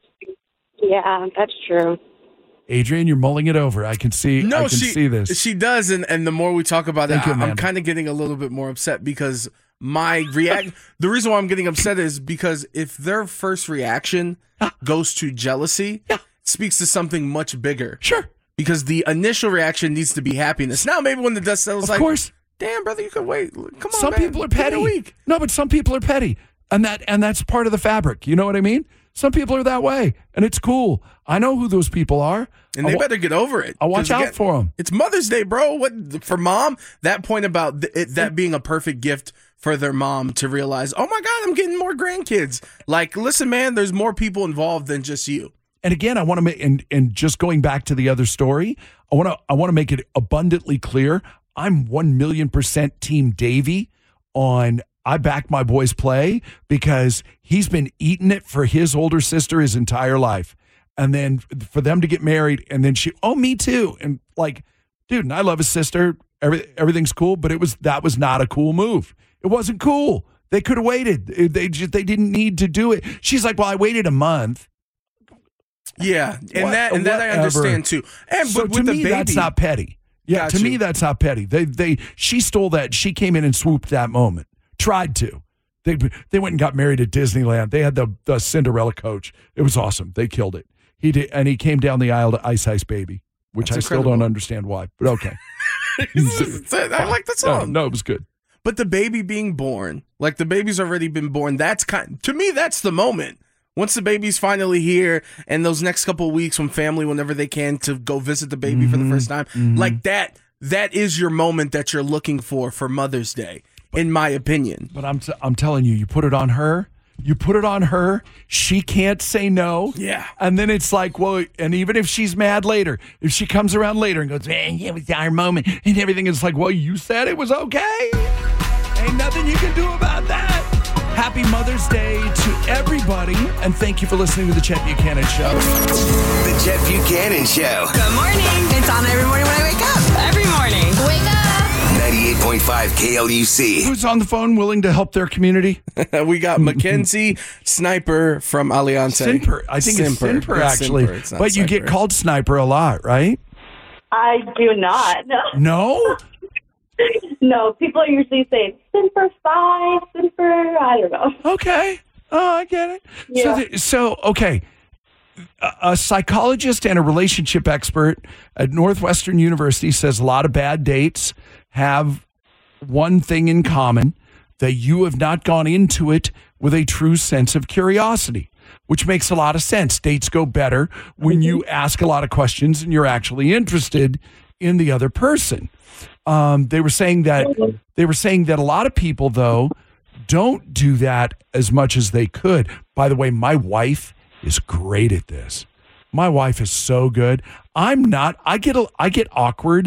yeah, that's true. Adrian, you're mulling it over. I can see. No, I can she see this. she does, and, and the more we talk about Thank it, you, I, I'm Amanda. kind of getting a little bit more upset because my react. The reason why I'm getting upset is because if their first reaction goes to jealousy, it speaks to something much bigger. Sure. Because the initial reaction needs to be happiness. Now, maybe when the dust settles, Of like, course. damn, brother, you can wait. Come on, Some man. people are Give me a petty. week. No, but some people are petty, and that and that's part of the fabric. You know what I mean? Some people are that way, and it's cool. I know who those people are, And I they wa- better get over it. I'll watch 'Cause out again, for them. It's Mother's Day, bro. What for mom? That point about th- it, that being a perfect gift for their mom to realize, oh my God, I'm getting more grandkids. Like, listen, man, there's more people involved than just you. And again, I want to make and and just going back to the other story, I want to I want to make it abundantly clear. I'm one million percent Team Davey on. I back my boy's play because he's been eating it for his older sister his entire life. And then for them to get married and then she, oh, me too. And like, dude, and I love his sister. Every, everything's cool, but it was, that was not a cool move. It wasn't cool. They could have waited. They just, they didn't need to do it. She's like, well, I waited a month. Yeah. And What- that and that I whatever. understand too. And So but to with the me, baby, that's not petty. Yeah, Got to you. me, that's not petty. They, they, she stole that. She came in and swooped that moment. Tried to. They, they went and got married at Disneyland. They had the, the Cinderella coach. It was awesome. They killed it. He did, and he came down the aisle to Ice Ice Baby, which That's I still incredible. don't understand why. But okay, I like the no, song. no, it was good. But the baby being born, like the baby's already been born. That's kind to me. That's the moment. Once the baby's finally here, and those next couple of weeks when family, whenever they can, to go visit the baby for the first time, mhm. like that. That is your moment that you're looking for for Mother's Day, in my opinion. But I'm t- I'm telling you, you put it on her. You put it on her. She can't say no. Yeah. And then it's like, well, and even if she's mad later, if she comes around later and goes, man, yeah, it was our moment and everything, it's like, well, you said it was okay. Ain't nothing you can do about that. Happy Mother's Day to everybody. And thank you for listening to the Chet Buchanan Show. The Chet Buchanan Show. Good morning. It's on every morning when I wake up. Every morning. Wake up. ninety-eight point five K L U C. Who's on the phone willing to help their community? We got Mackenzie Sniper from Aliante. Simper. I think it's Simper, actually. It's not but you get Sniper. called Sniper a lot, right? I do not. No. No? No, people are usually saying Simper Five, Simper. I don't know. Okay. Oh, I get it. Yeah. So, the, so okay. A, a psychologist and a relationship expert at Northwestern University says a lot of bad dates have one thing in common, that you have not gone into it with a true sense of curiosity, which makes a lot of sense. Dates go better when you ask a lot of questions and you're actually interested in the other person. Um, they were saying that they were saying that a lot of people, though, don't do that as much as they could. By the way, my wife is great at this. My wife is so good. I'm not. I get a, I get awkward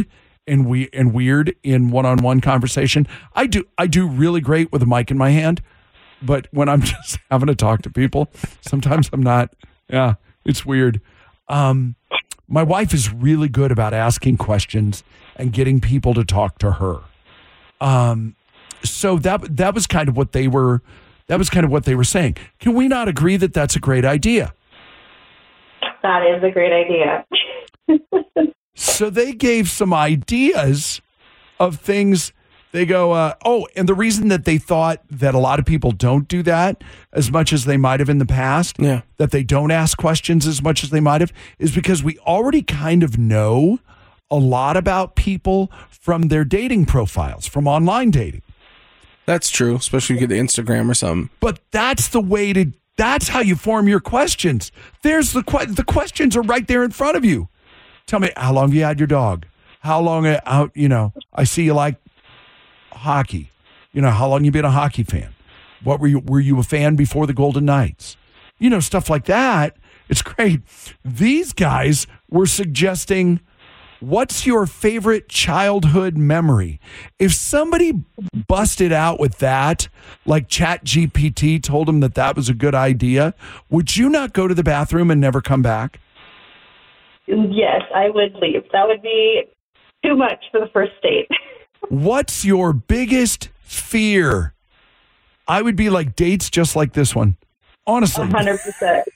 and we and weird in one-on-one conversation. I do I do really great with a mic in my hand, but when I'm just having to talk to people, sometimes I'm not. Yeah, it's weird. Um, my wife is really good about asking questions and getting people to talk to her. Um, so that that was kind of what they were. That was kind of what they were saying. Can we not agree that that's a great idea? That is a great idea. So they gave some ideas of things. They go, uh, oh, and the reason that they thought that a lot of people don't do that as much as they might have in the past, yeah. that they don't ask questions as much as they might have, is because we already kind of know a lot about people from their dating profiles, from online dating. That's true, especially if you get the Instagram or something. But that's the way to, that's how you form your questions. There's the que- the questions are right there in front of you. Tell me, how long have you had your dog? How long, out? you know, I see you like hockey. You know, how long you been a hockey fan? What were you, were you a fan before the Golden Knights? You know, stuff like that. It's great. These guys were suggesting, what's your favorite childhood memory? If somebody busted out with that, like Chat G P T told them that that was a good idea, would you not go to the bathroom and never come back? Yes, I would leave. That would be too much for the first date. What's your biggest fear? I would be like, dates just like this one. Honestly. one hundred percent.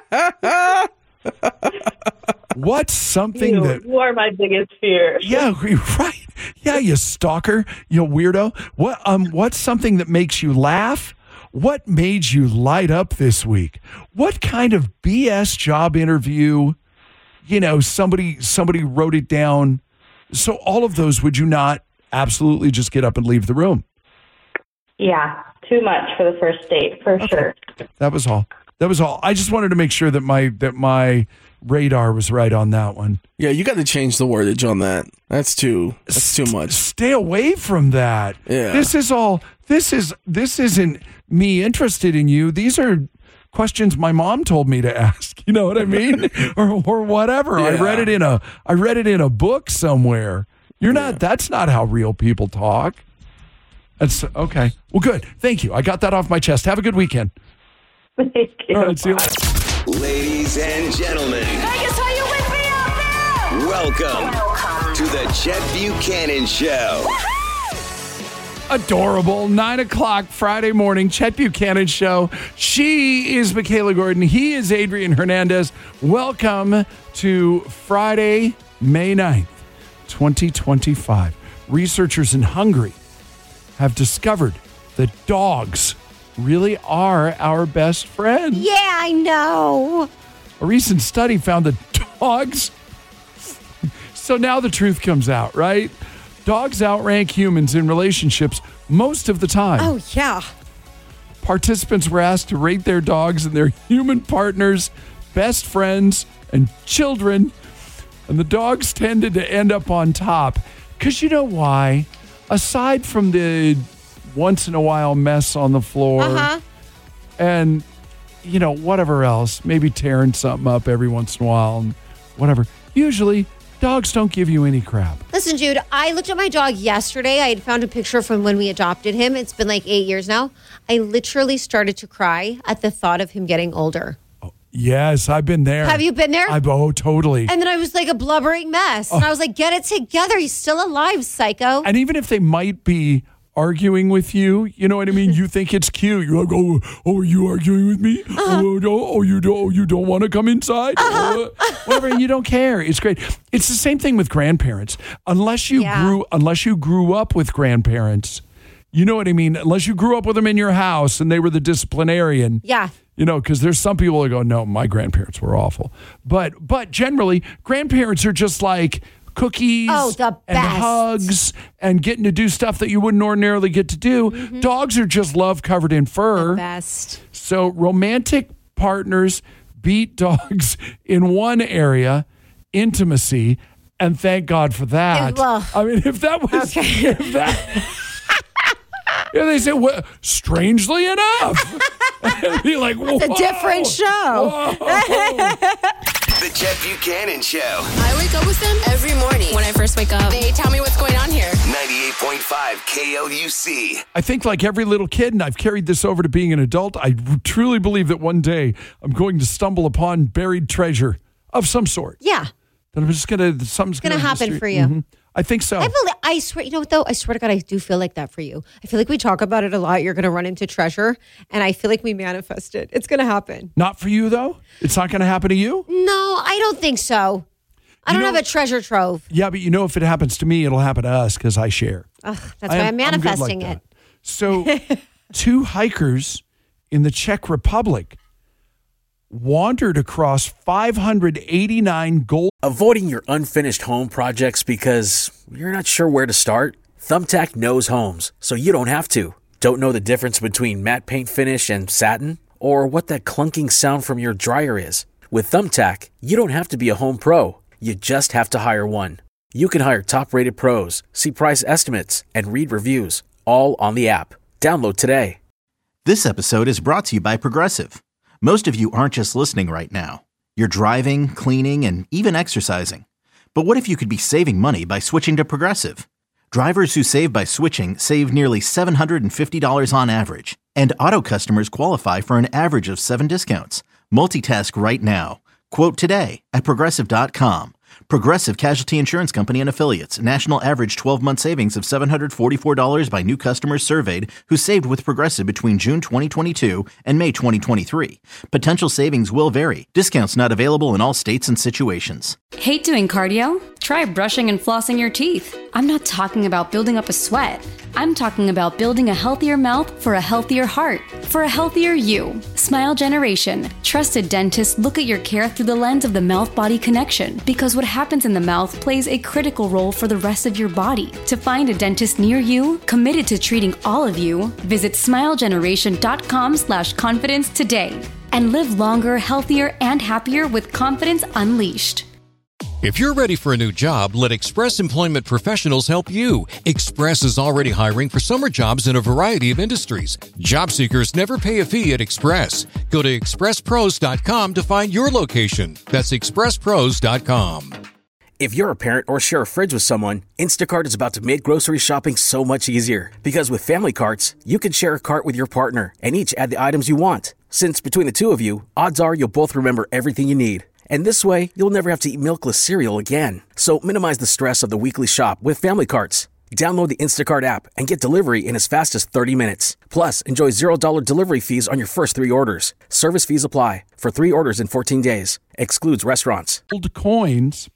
What's something you, that... You are my biggest fear. Yeah, right. Yeah, you stalker, you weirdo. What? Um, what's something that makes you laugh? What made you light up this week? What kind of B S job interview, you know, somebody somebody wrote it down. So all of those, would you not absolutely just get up and leave the room? Yeah, too much for the first date, for okay. sure. That was all. That was all. I just wanted to make sure that my that my radar was right on that one. Yeah, you got to change the wordage on that. That's too that's too much. Stay away from that. Yeah. This is all this is this isn't me interested in you. These are questions my mom told me to ask. You know what I mean? or or whatever. Yeah. I read it in a I read it in a book somewhere. You're not yeah. That's not how real people talk. That's okay. Well, good. Thank you. I got that off my chest. Have a good weekend. Thank you. All right, see you later. Ladies and gentlemen, Vegas, are you with me out there? welcome, welcome. to the Chet Buchanan Show. Adorable. Nine o'clock Friday morning, Chet Buchanan Show. She is Michaela Gordon. He is Adrian Hernandez. Welcome to Friday, May ninth, twenty twenty-five. Researchers in Hungary have discovered that dogs really are our best friends. Yeah, I know. A recent study found that dogs... So now the truth comes out, right? Dogs outrank humans in relationships most of the time. Oh, yeah. Participants were asked to rate their dogs and their human partners, best friends, and children. And the dogs tended to end up on top. Because you know why? Aside from the once in a while mess on the floor uh-huh. and, you know, whatever else, maybe tearing something up every once in a while and whatever. Usually, dogs don't give you any crap. Listen, Jude, I looked at my dog yesterday. I had found a picture from when we adopted him. It's been like eight years now. I literally started to cry at the thought of him getting older. Yes, I've been there. Have you been there? I've, oh, totally. And then I was like a blubbering mess. And Oh. I was like, get it together. He's still alive, psycho. And even if they might be arguing with you, you know what I mean? You think it's cute. You're like, oh, oh, are you arguing with me? Uh-huh. Oh, no, oh, you don't, oh, you don't want to come inside? Uh-huh. Oh, whatever, and you don't care. It's great. It's the same thing with grandparents. Unless you Yeah. grew, unless you grew up with grandparents, you know what I mean? Unless you grew up with them in your house and they were the disciplinarian. Yeah. You know, because there's some people that go, no, my grandparents were awful. But but generally, grandparents are just like cookies Oh, the and best. hugs and getting to do stuff that you wouldn't ordinarily get to do. Mm-hmm. Dogs are just love covered in fur. Best. So romantic partners beat dogs in one area, intimacy, and thank God for that. Well, I mean, if that was... okay. If that, yeah, they say, well, strangely enough. Be like, whoa. It's a different show. Whoa. The Chet Buchanan Show. I wake up with them every morning. When I first wake up, they tell me what's going on here. ninety-eight point five K L U C. I think like every little kid, and I've carried this over to being an adult, I truly believe that one day I'm going to stumble upon buried treasure of some sort. Yeah. That I'm just going to, something's Going to happen for you. Mm-hmm. I think so. I believe, I swear, you know what though? I swear to God, I do feel like that for you. I feel like we talk about it a lot. You're going to run into treasure, and I feel like we manifest it. It's going to happen. Not for you though? It's not going to happen to you? No, I don't think so. I You don't know- have a treasure trove. Yeah, but you know, if it happens to me, it'll happen to us because I share. Ugh, that's I why am- I'm manifesting I'm good like it. that. So, two hikers in the Czech Republic wandered across five hundred eighty-nine gold. Avoiding your unfinished home projects because you're not sure where to start? Thumbtack knows homes, so you don't have to. Don't know the difference between matte paint finish and satin? Or what that clunking sound from your dryer is? With Thumbtack, you don't have to be a home pro. You just have to hire one. You can hire top-rated pros, see price estimates, and read reviews, all on the app. Download today. This episode is brought to you by Progressive. Most of you aren't just listening right now. You're driving, cleaning, and even exercising. But what if you could be saving money by switching to Progressive? Drivers who save by switching save nearly seven hundred fifty dollars on average. And auto customers qualify for an average of seven discounts. Multitask right now. Quote today at Progressive dot com. Progressive Casualty Insurance Company and Affiliates. National average twelve-month savings of seven hundred forty-four dollars by new customers surveyed who saved with Progressive between June twenty twenty-two and May twenty twenty-three. Potential savings will vary. Discounts not available in all states and situations. Hate doing cardio? Try brushing and flossing your teeth. I'm not talking about building up a sweat. I'm talking about building a healthier mouth for a healthier heart, for a healthier you. Smile Generation. Trusted dentists look at your care through the lens of the mouth-body connection because what happens in the mouth plays a critical role for the rest of your body. To find a dentist near you, committed to treating all of you, visit smilegeneration.com slash confidence today and live longer, healthier, and happier with confidence unleashed. If you're ready for a new job, let Express Employment Professionals help you. Express is already hiring for summer jobs in a variety of industries. Job seekers never pay a fee at Express. Go to express pros dot com to find your location. That's express pros dot com. If you're a parent or share a fridge with someone, Instacart is about to make grocery shopping so much easier. Because with family carts, you can share a cart with your partner and each add the items you want. Since between the two of you, odds are you'll both remember everything you need. And this way, you'll never have to eat milkless cereal again. So minimize the stress of the weekly shop with family carts. Download the Instacart app and get delivery in as fast as thirty minutes. Plus, enjoy zero dollars delivery fees on your first three orders. Service fees apply for three orders in fourteen days. Excludes restaurants. Gold coins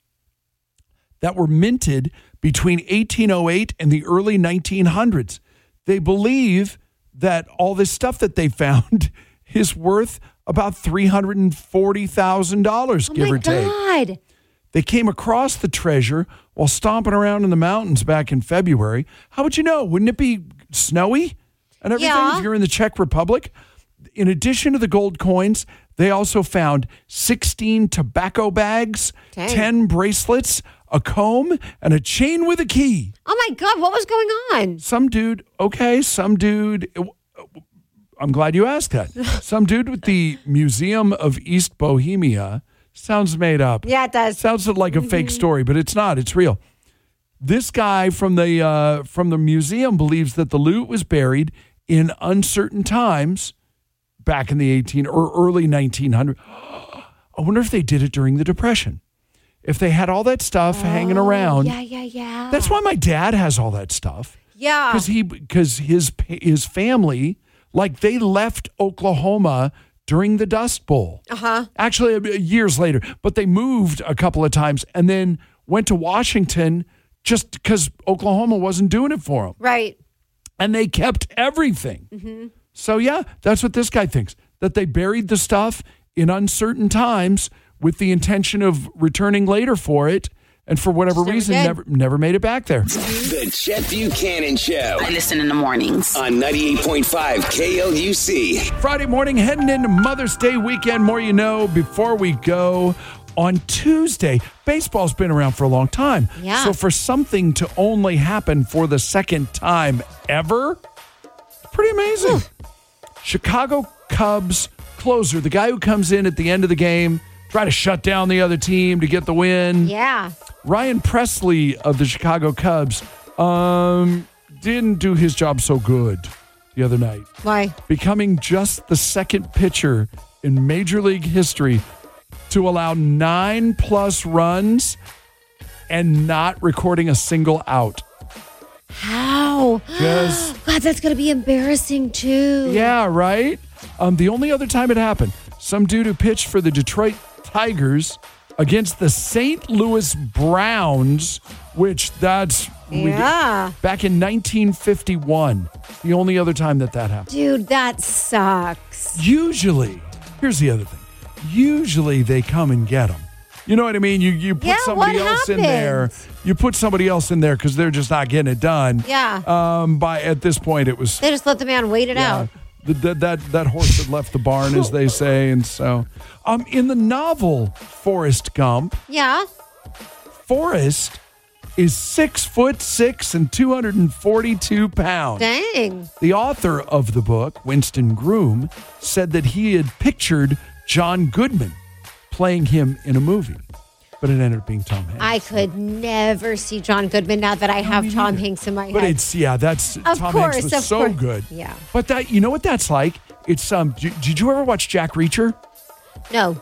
that were minted between eighteen oh eight and the early nineteen hundreds. They believe that all this stuff that they found is worth about three hundred forty thousand dollars, Oh give my or take. God. They came across the treasure while stomping around in the mountains back in February. How would you know? Wouldn't it be snowy and everything Yeah. if you're in the Czech Republic? In addition to the gold coins, they also found sixteen tobacco bags, Dang. ten bracelets, a comb, and a chain with a key. Oh my God, what was going on? Some dude, okay, some dude. I'm glad you asked that. Some dude with the Museum of East Bohemia, sounds made up. Yeah, it does. Sounds like a fake story, but it's not. It's real. This guy from the uh, from the museum believes that the loot was buried in uncertain times back in the eighteen or early nineteen hundreds. I wonder if they did it during the Depression. If they had all that stuff hanging around. Yeah, yeah, yeah. That's why my dad has all that stuff. Yeah. Because he because his his family, like they left Oklahoma during the Dust Bowl. Uh-huh. Actually, uh, years later, but they moved a couple of times and then went to Washington just because Oklahoma wasn't doing it for them. Right. And they kept everything. Mm-hmm. So yeah, that's what this guy thinks, that they buried the stuff in uncertain times with the intention of returning later for it. And for whatever Never reason, did. never never made it back there. The Chet Buchanan Show. I listen in the mornings. On ninety-eight point five K L U C. Friday morning, heading into Mother's Day weekend. More you know. Before we go, on Tuesday, baseball's been around for a long time. Yeah. So for something to only happen for the second time ever, pretty amazing. Chicago Cubs closer, the guy who comes in at the end of the game, try to shut down the other team to get the win. Yeah. Ryan Presley of the Chicago Cubs um, didn't do his job so good the other night. Why? Becoming just the second pitcher in Major League history to allow nine plus runs and not recording a single out. How? Yes. God, that's going to be embarrassing too. Yeah, right? Um, the only other time it happened, some dude who pitched for the Detroit Tigers against the Saint Louis Browns, which that's Yeah. back in nineteen fifty-one. The only other time that that happened. Dude, that sucks. Usually, here's the other thing. Usually they come and get them. You know what I mean? You you put Yeah, somebody what else in there. happened? You put somebody else in there because they're just not getting it done. Yeah. Um. By at this point, it was They just let the man wait it yeah, out. the- that that that horse had left the barn, as they say, and so um in the novel Forrest Gump, Yeah. Forrest is six foot six and two hundred and forty-two pounds. Dang. The author of the book, Winston Groom, said that he had pictured John Goodman playing him in a movie, but it ended up being Tom Hanks. I could never see John Goodman now that I have Tom Hanks in my But head. it's yeah, that's Of Tom course, Hanks was of so course. good. Yeah. But that you know what that's like? It's um. Did, did you ever watch Jack Reacher? No.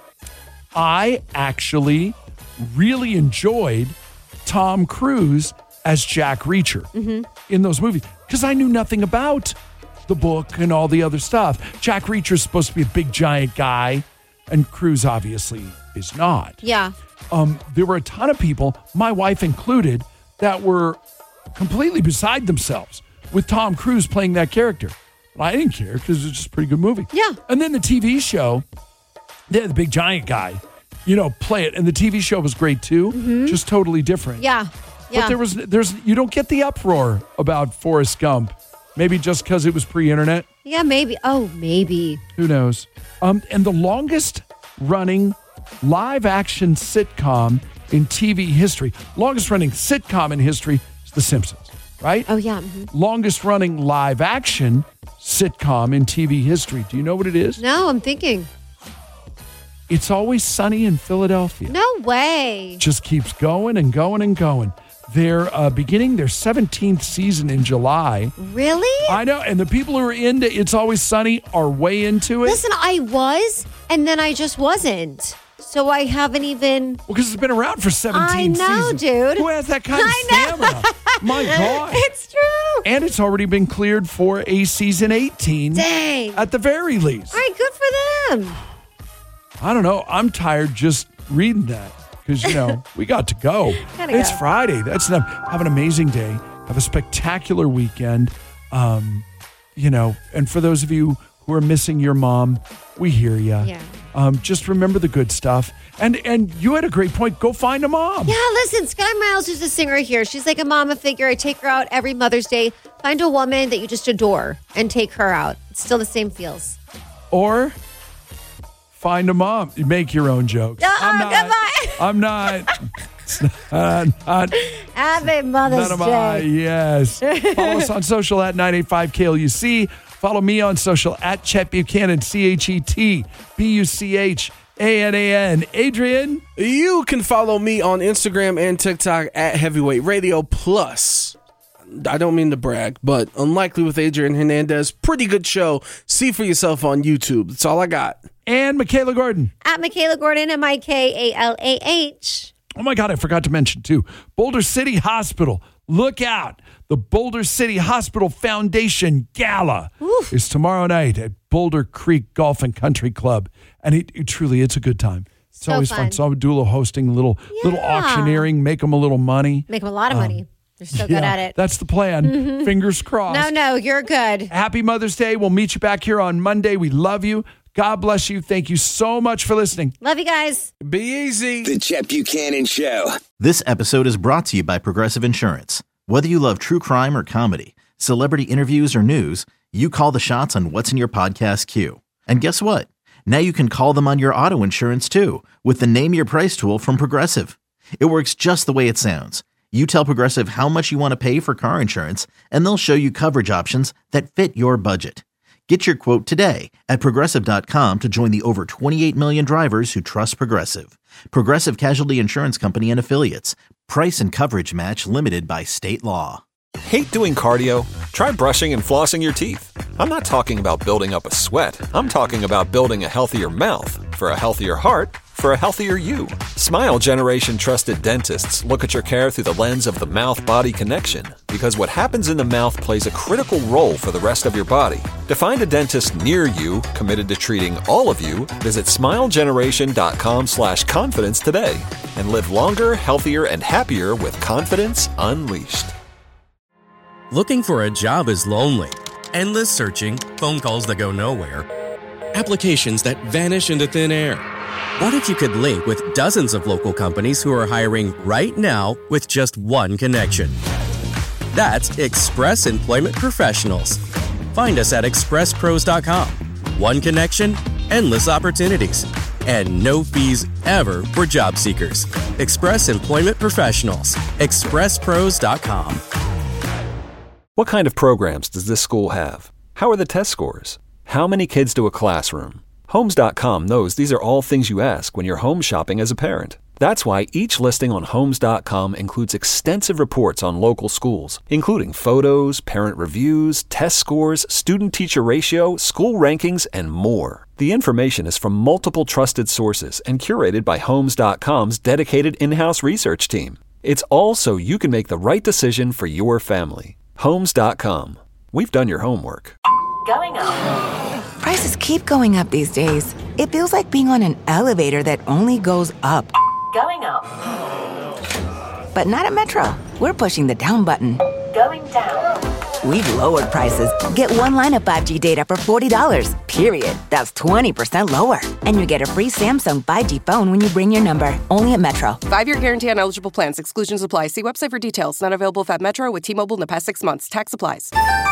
I actually really enjoyed Tom Cruise as Jack Reacher Mm-hmm. in those movies because I knew nothing about the book and all the other stuff. Jack Reacher is supposed to be a big giant guy, and Cruise obviously is not. Yeah. Um, there were a ton of people, my wife included, that were completely beside themselves with Tom Cruise playing that character. But I didn't care because it's just a pretty good movie. Yeah. And then the T V show, they had the big giant guy, you know, play it. And the T V show was great too, just totally different. Yeah. Yeah. But there was, there's, you don't get the uproar about Forrest Gump. Maybe just because it was pre-internet. Yeah, maybe. Oh, maybe. Who knows? Um, and the longest running live action sitcom in T V history, longest running sitcom in history is The Simpsons, right? Oh, yeah. mhm. Longest running live action sitcom in T V history. Do you know what it is? No, I'm thinking. It's Always Sunny in Philadelphia. No way. Just keeps going and going and going. They're uh, beginning their seventeenth season in July. Really? I know. And the people who are into It's Always Sunny are way into it. Listen, I was, and then I just wasn't. So I haven't even. Well, because it's been around for seventeen I know, seasons. dude. Who has that kind of stamina? My God. It's true. And it's already been cleared for a season eighteen. Dang. At the very least. All right, good for them. I don't know. I'm tired just reading that because, you know, we got to go. Gotta It's go. Friday. That's enough. Have an amazing day. Have a spectacular weekend. Um, you know, and for those of you who are missing your mom, we hear you. Yeah. Um, just remember the good stuff. And and you had a great point. Go find a mom. Yeah, listen, Sky Miles is a singer here. She's like a mama figure. I take her out every Mother's Day. Find a woman that you just adore and take her out. It's still the same feels. Or find a mom. You make your own jokes. Uh-uh, I'm not. come on. I'm not. It's not, not Happy Mother's none of my, Day. yes. Follow us on social at nine eight five K L U C. Follow me on social at Chet Buchanan, C H E T B U C H A N A N. Adrian? You can follow me on Instagram and TikTok at Heavyweight Radio Plus. I don't mean to brag, but Unlikely with Adrian Hernandez, pretty good show. See for yourself on YouTube. That's all I got. And Michaela Gordon. At Michaela Gordon, M I K A L A H. Oh my God, I forgot to mention too. Boulder City Hospital. Look out. The Boulder City Hospital Foundation Gala is tomorrow night at Boulder Creek Golf and Country Club. And it, it truly, it's a good time. It's So always fun. fun. So do a little hosting, a little, little Yeah. auctioneering, make them a little money. Make them a lot of money. They're so good Um, Yeah, at it. That's the plan. Mhm. Fingers crossed. No, no, you're good. Happy Mother's Day. We'll meet you back here on Monday. We love you. God bless you. Thank you so much for listening. Love you guys. Be easy. The Chet Buchanan Show. This episode is brought to you by Progressive Insurance. Whether you love true crime or comedy, celebrity interviews or news, you call the shots on what's in your podcast queue. And guess what? Now you can call them on your auto insurance too with the Name Your Price tool from Progressive. It works just the way it sounds. You tell Progressive how much you want to pay for car insurance, and they'll show you coverage options that fit your budget. Get your quote today at Progressive dot com to join the over twenty-eight million drivers who trust Progressive. Progressive Casualty Insurance Company and Affiliates. Price and coverage match limited by state law. Hate doing cardio? Try brushing and flossing your teeth. I'm not talking about building up a sweat. I'm talking about building a healthier mouth. For a healthier heart, for a healthier you. Smile Generation trusted dentists look at your care through the lens of the mouth-body connection, because what happens in the mouth plays a critical role for the rest of your body. To find a dentist near you committed to treating all of you, visit smile generation dot com slash confidence today and live longer, healthier, and happier with confidence unleashed. Looking for a job is lonely. Endless searching, phone calls that go nowhere, applications that vanish into thin air. What if you could link with dozens of local companies who are hiring right now with just one connection? That's Express Employment Professionals. Find us at express pros dot com. One connection, endless opportunities, and no fees ever for job seekers. Express Employment Professionals. express pros dot com. What kind of programs does this school have? How are the test scores? How many kids do a classroom? Homes dot com knows these are all things you ask when you're home shopping as a parent. That's why each listing on Homes dot com includes extensive reports on local schools, including photos, parent reviews, test scores, student-teacher ratio, school rankings, and more. The information is from multiple trusted sources and curated by Homes dot com's dedicated in-house research team. It's all so you can make the right decision for your family. Homes dot com. We've done your homework. Going up. Prices keep going up these days. It feels like being on an elevator that only goes up. Going up. But not at Metro. We're pushing the down button. Going down. We've lowered prices. Get one line of five G data for forty dollars. Period. That's twenty percent lower. And you get a free Samsung five G phone when you bring your number. Only at Metro. Five-year guarantee on eligible plans. Exclusions apply. See website for details. Not available at Metro with T-Mobile in the past six months. Tax applies.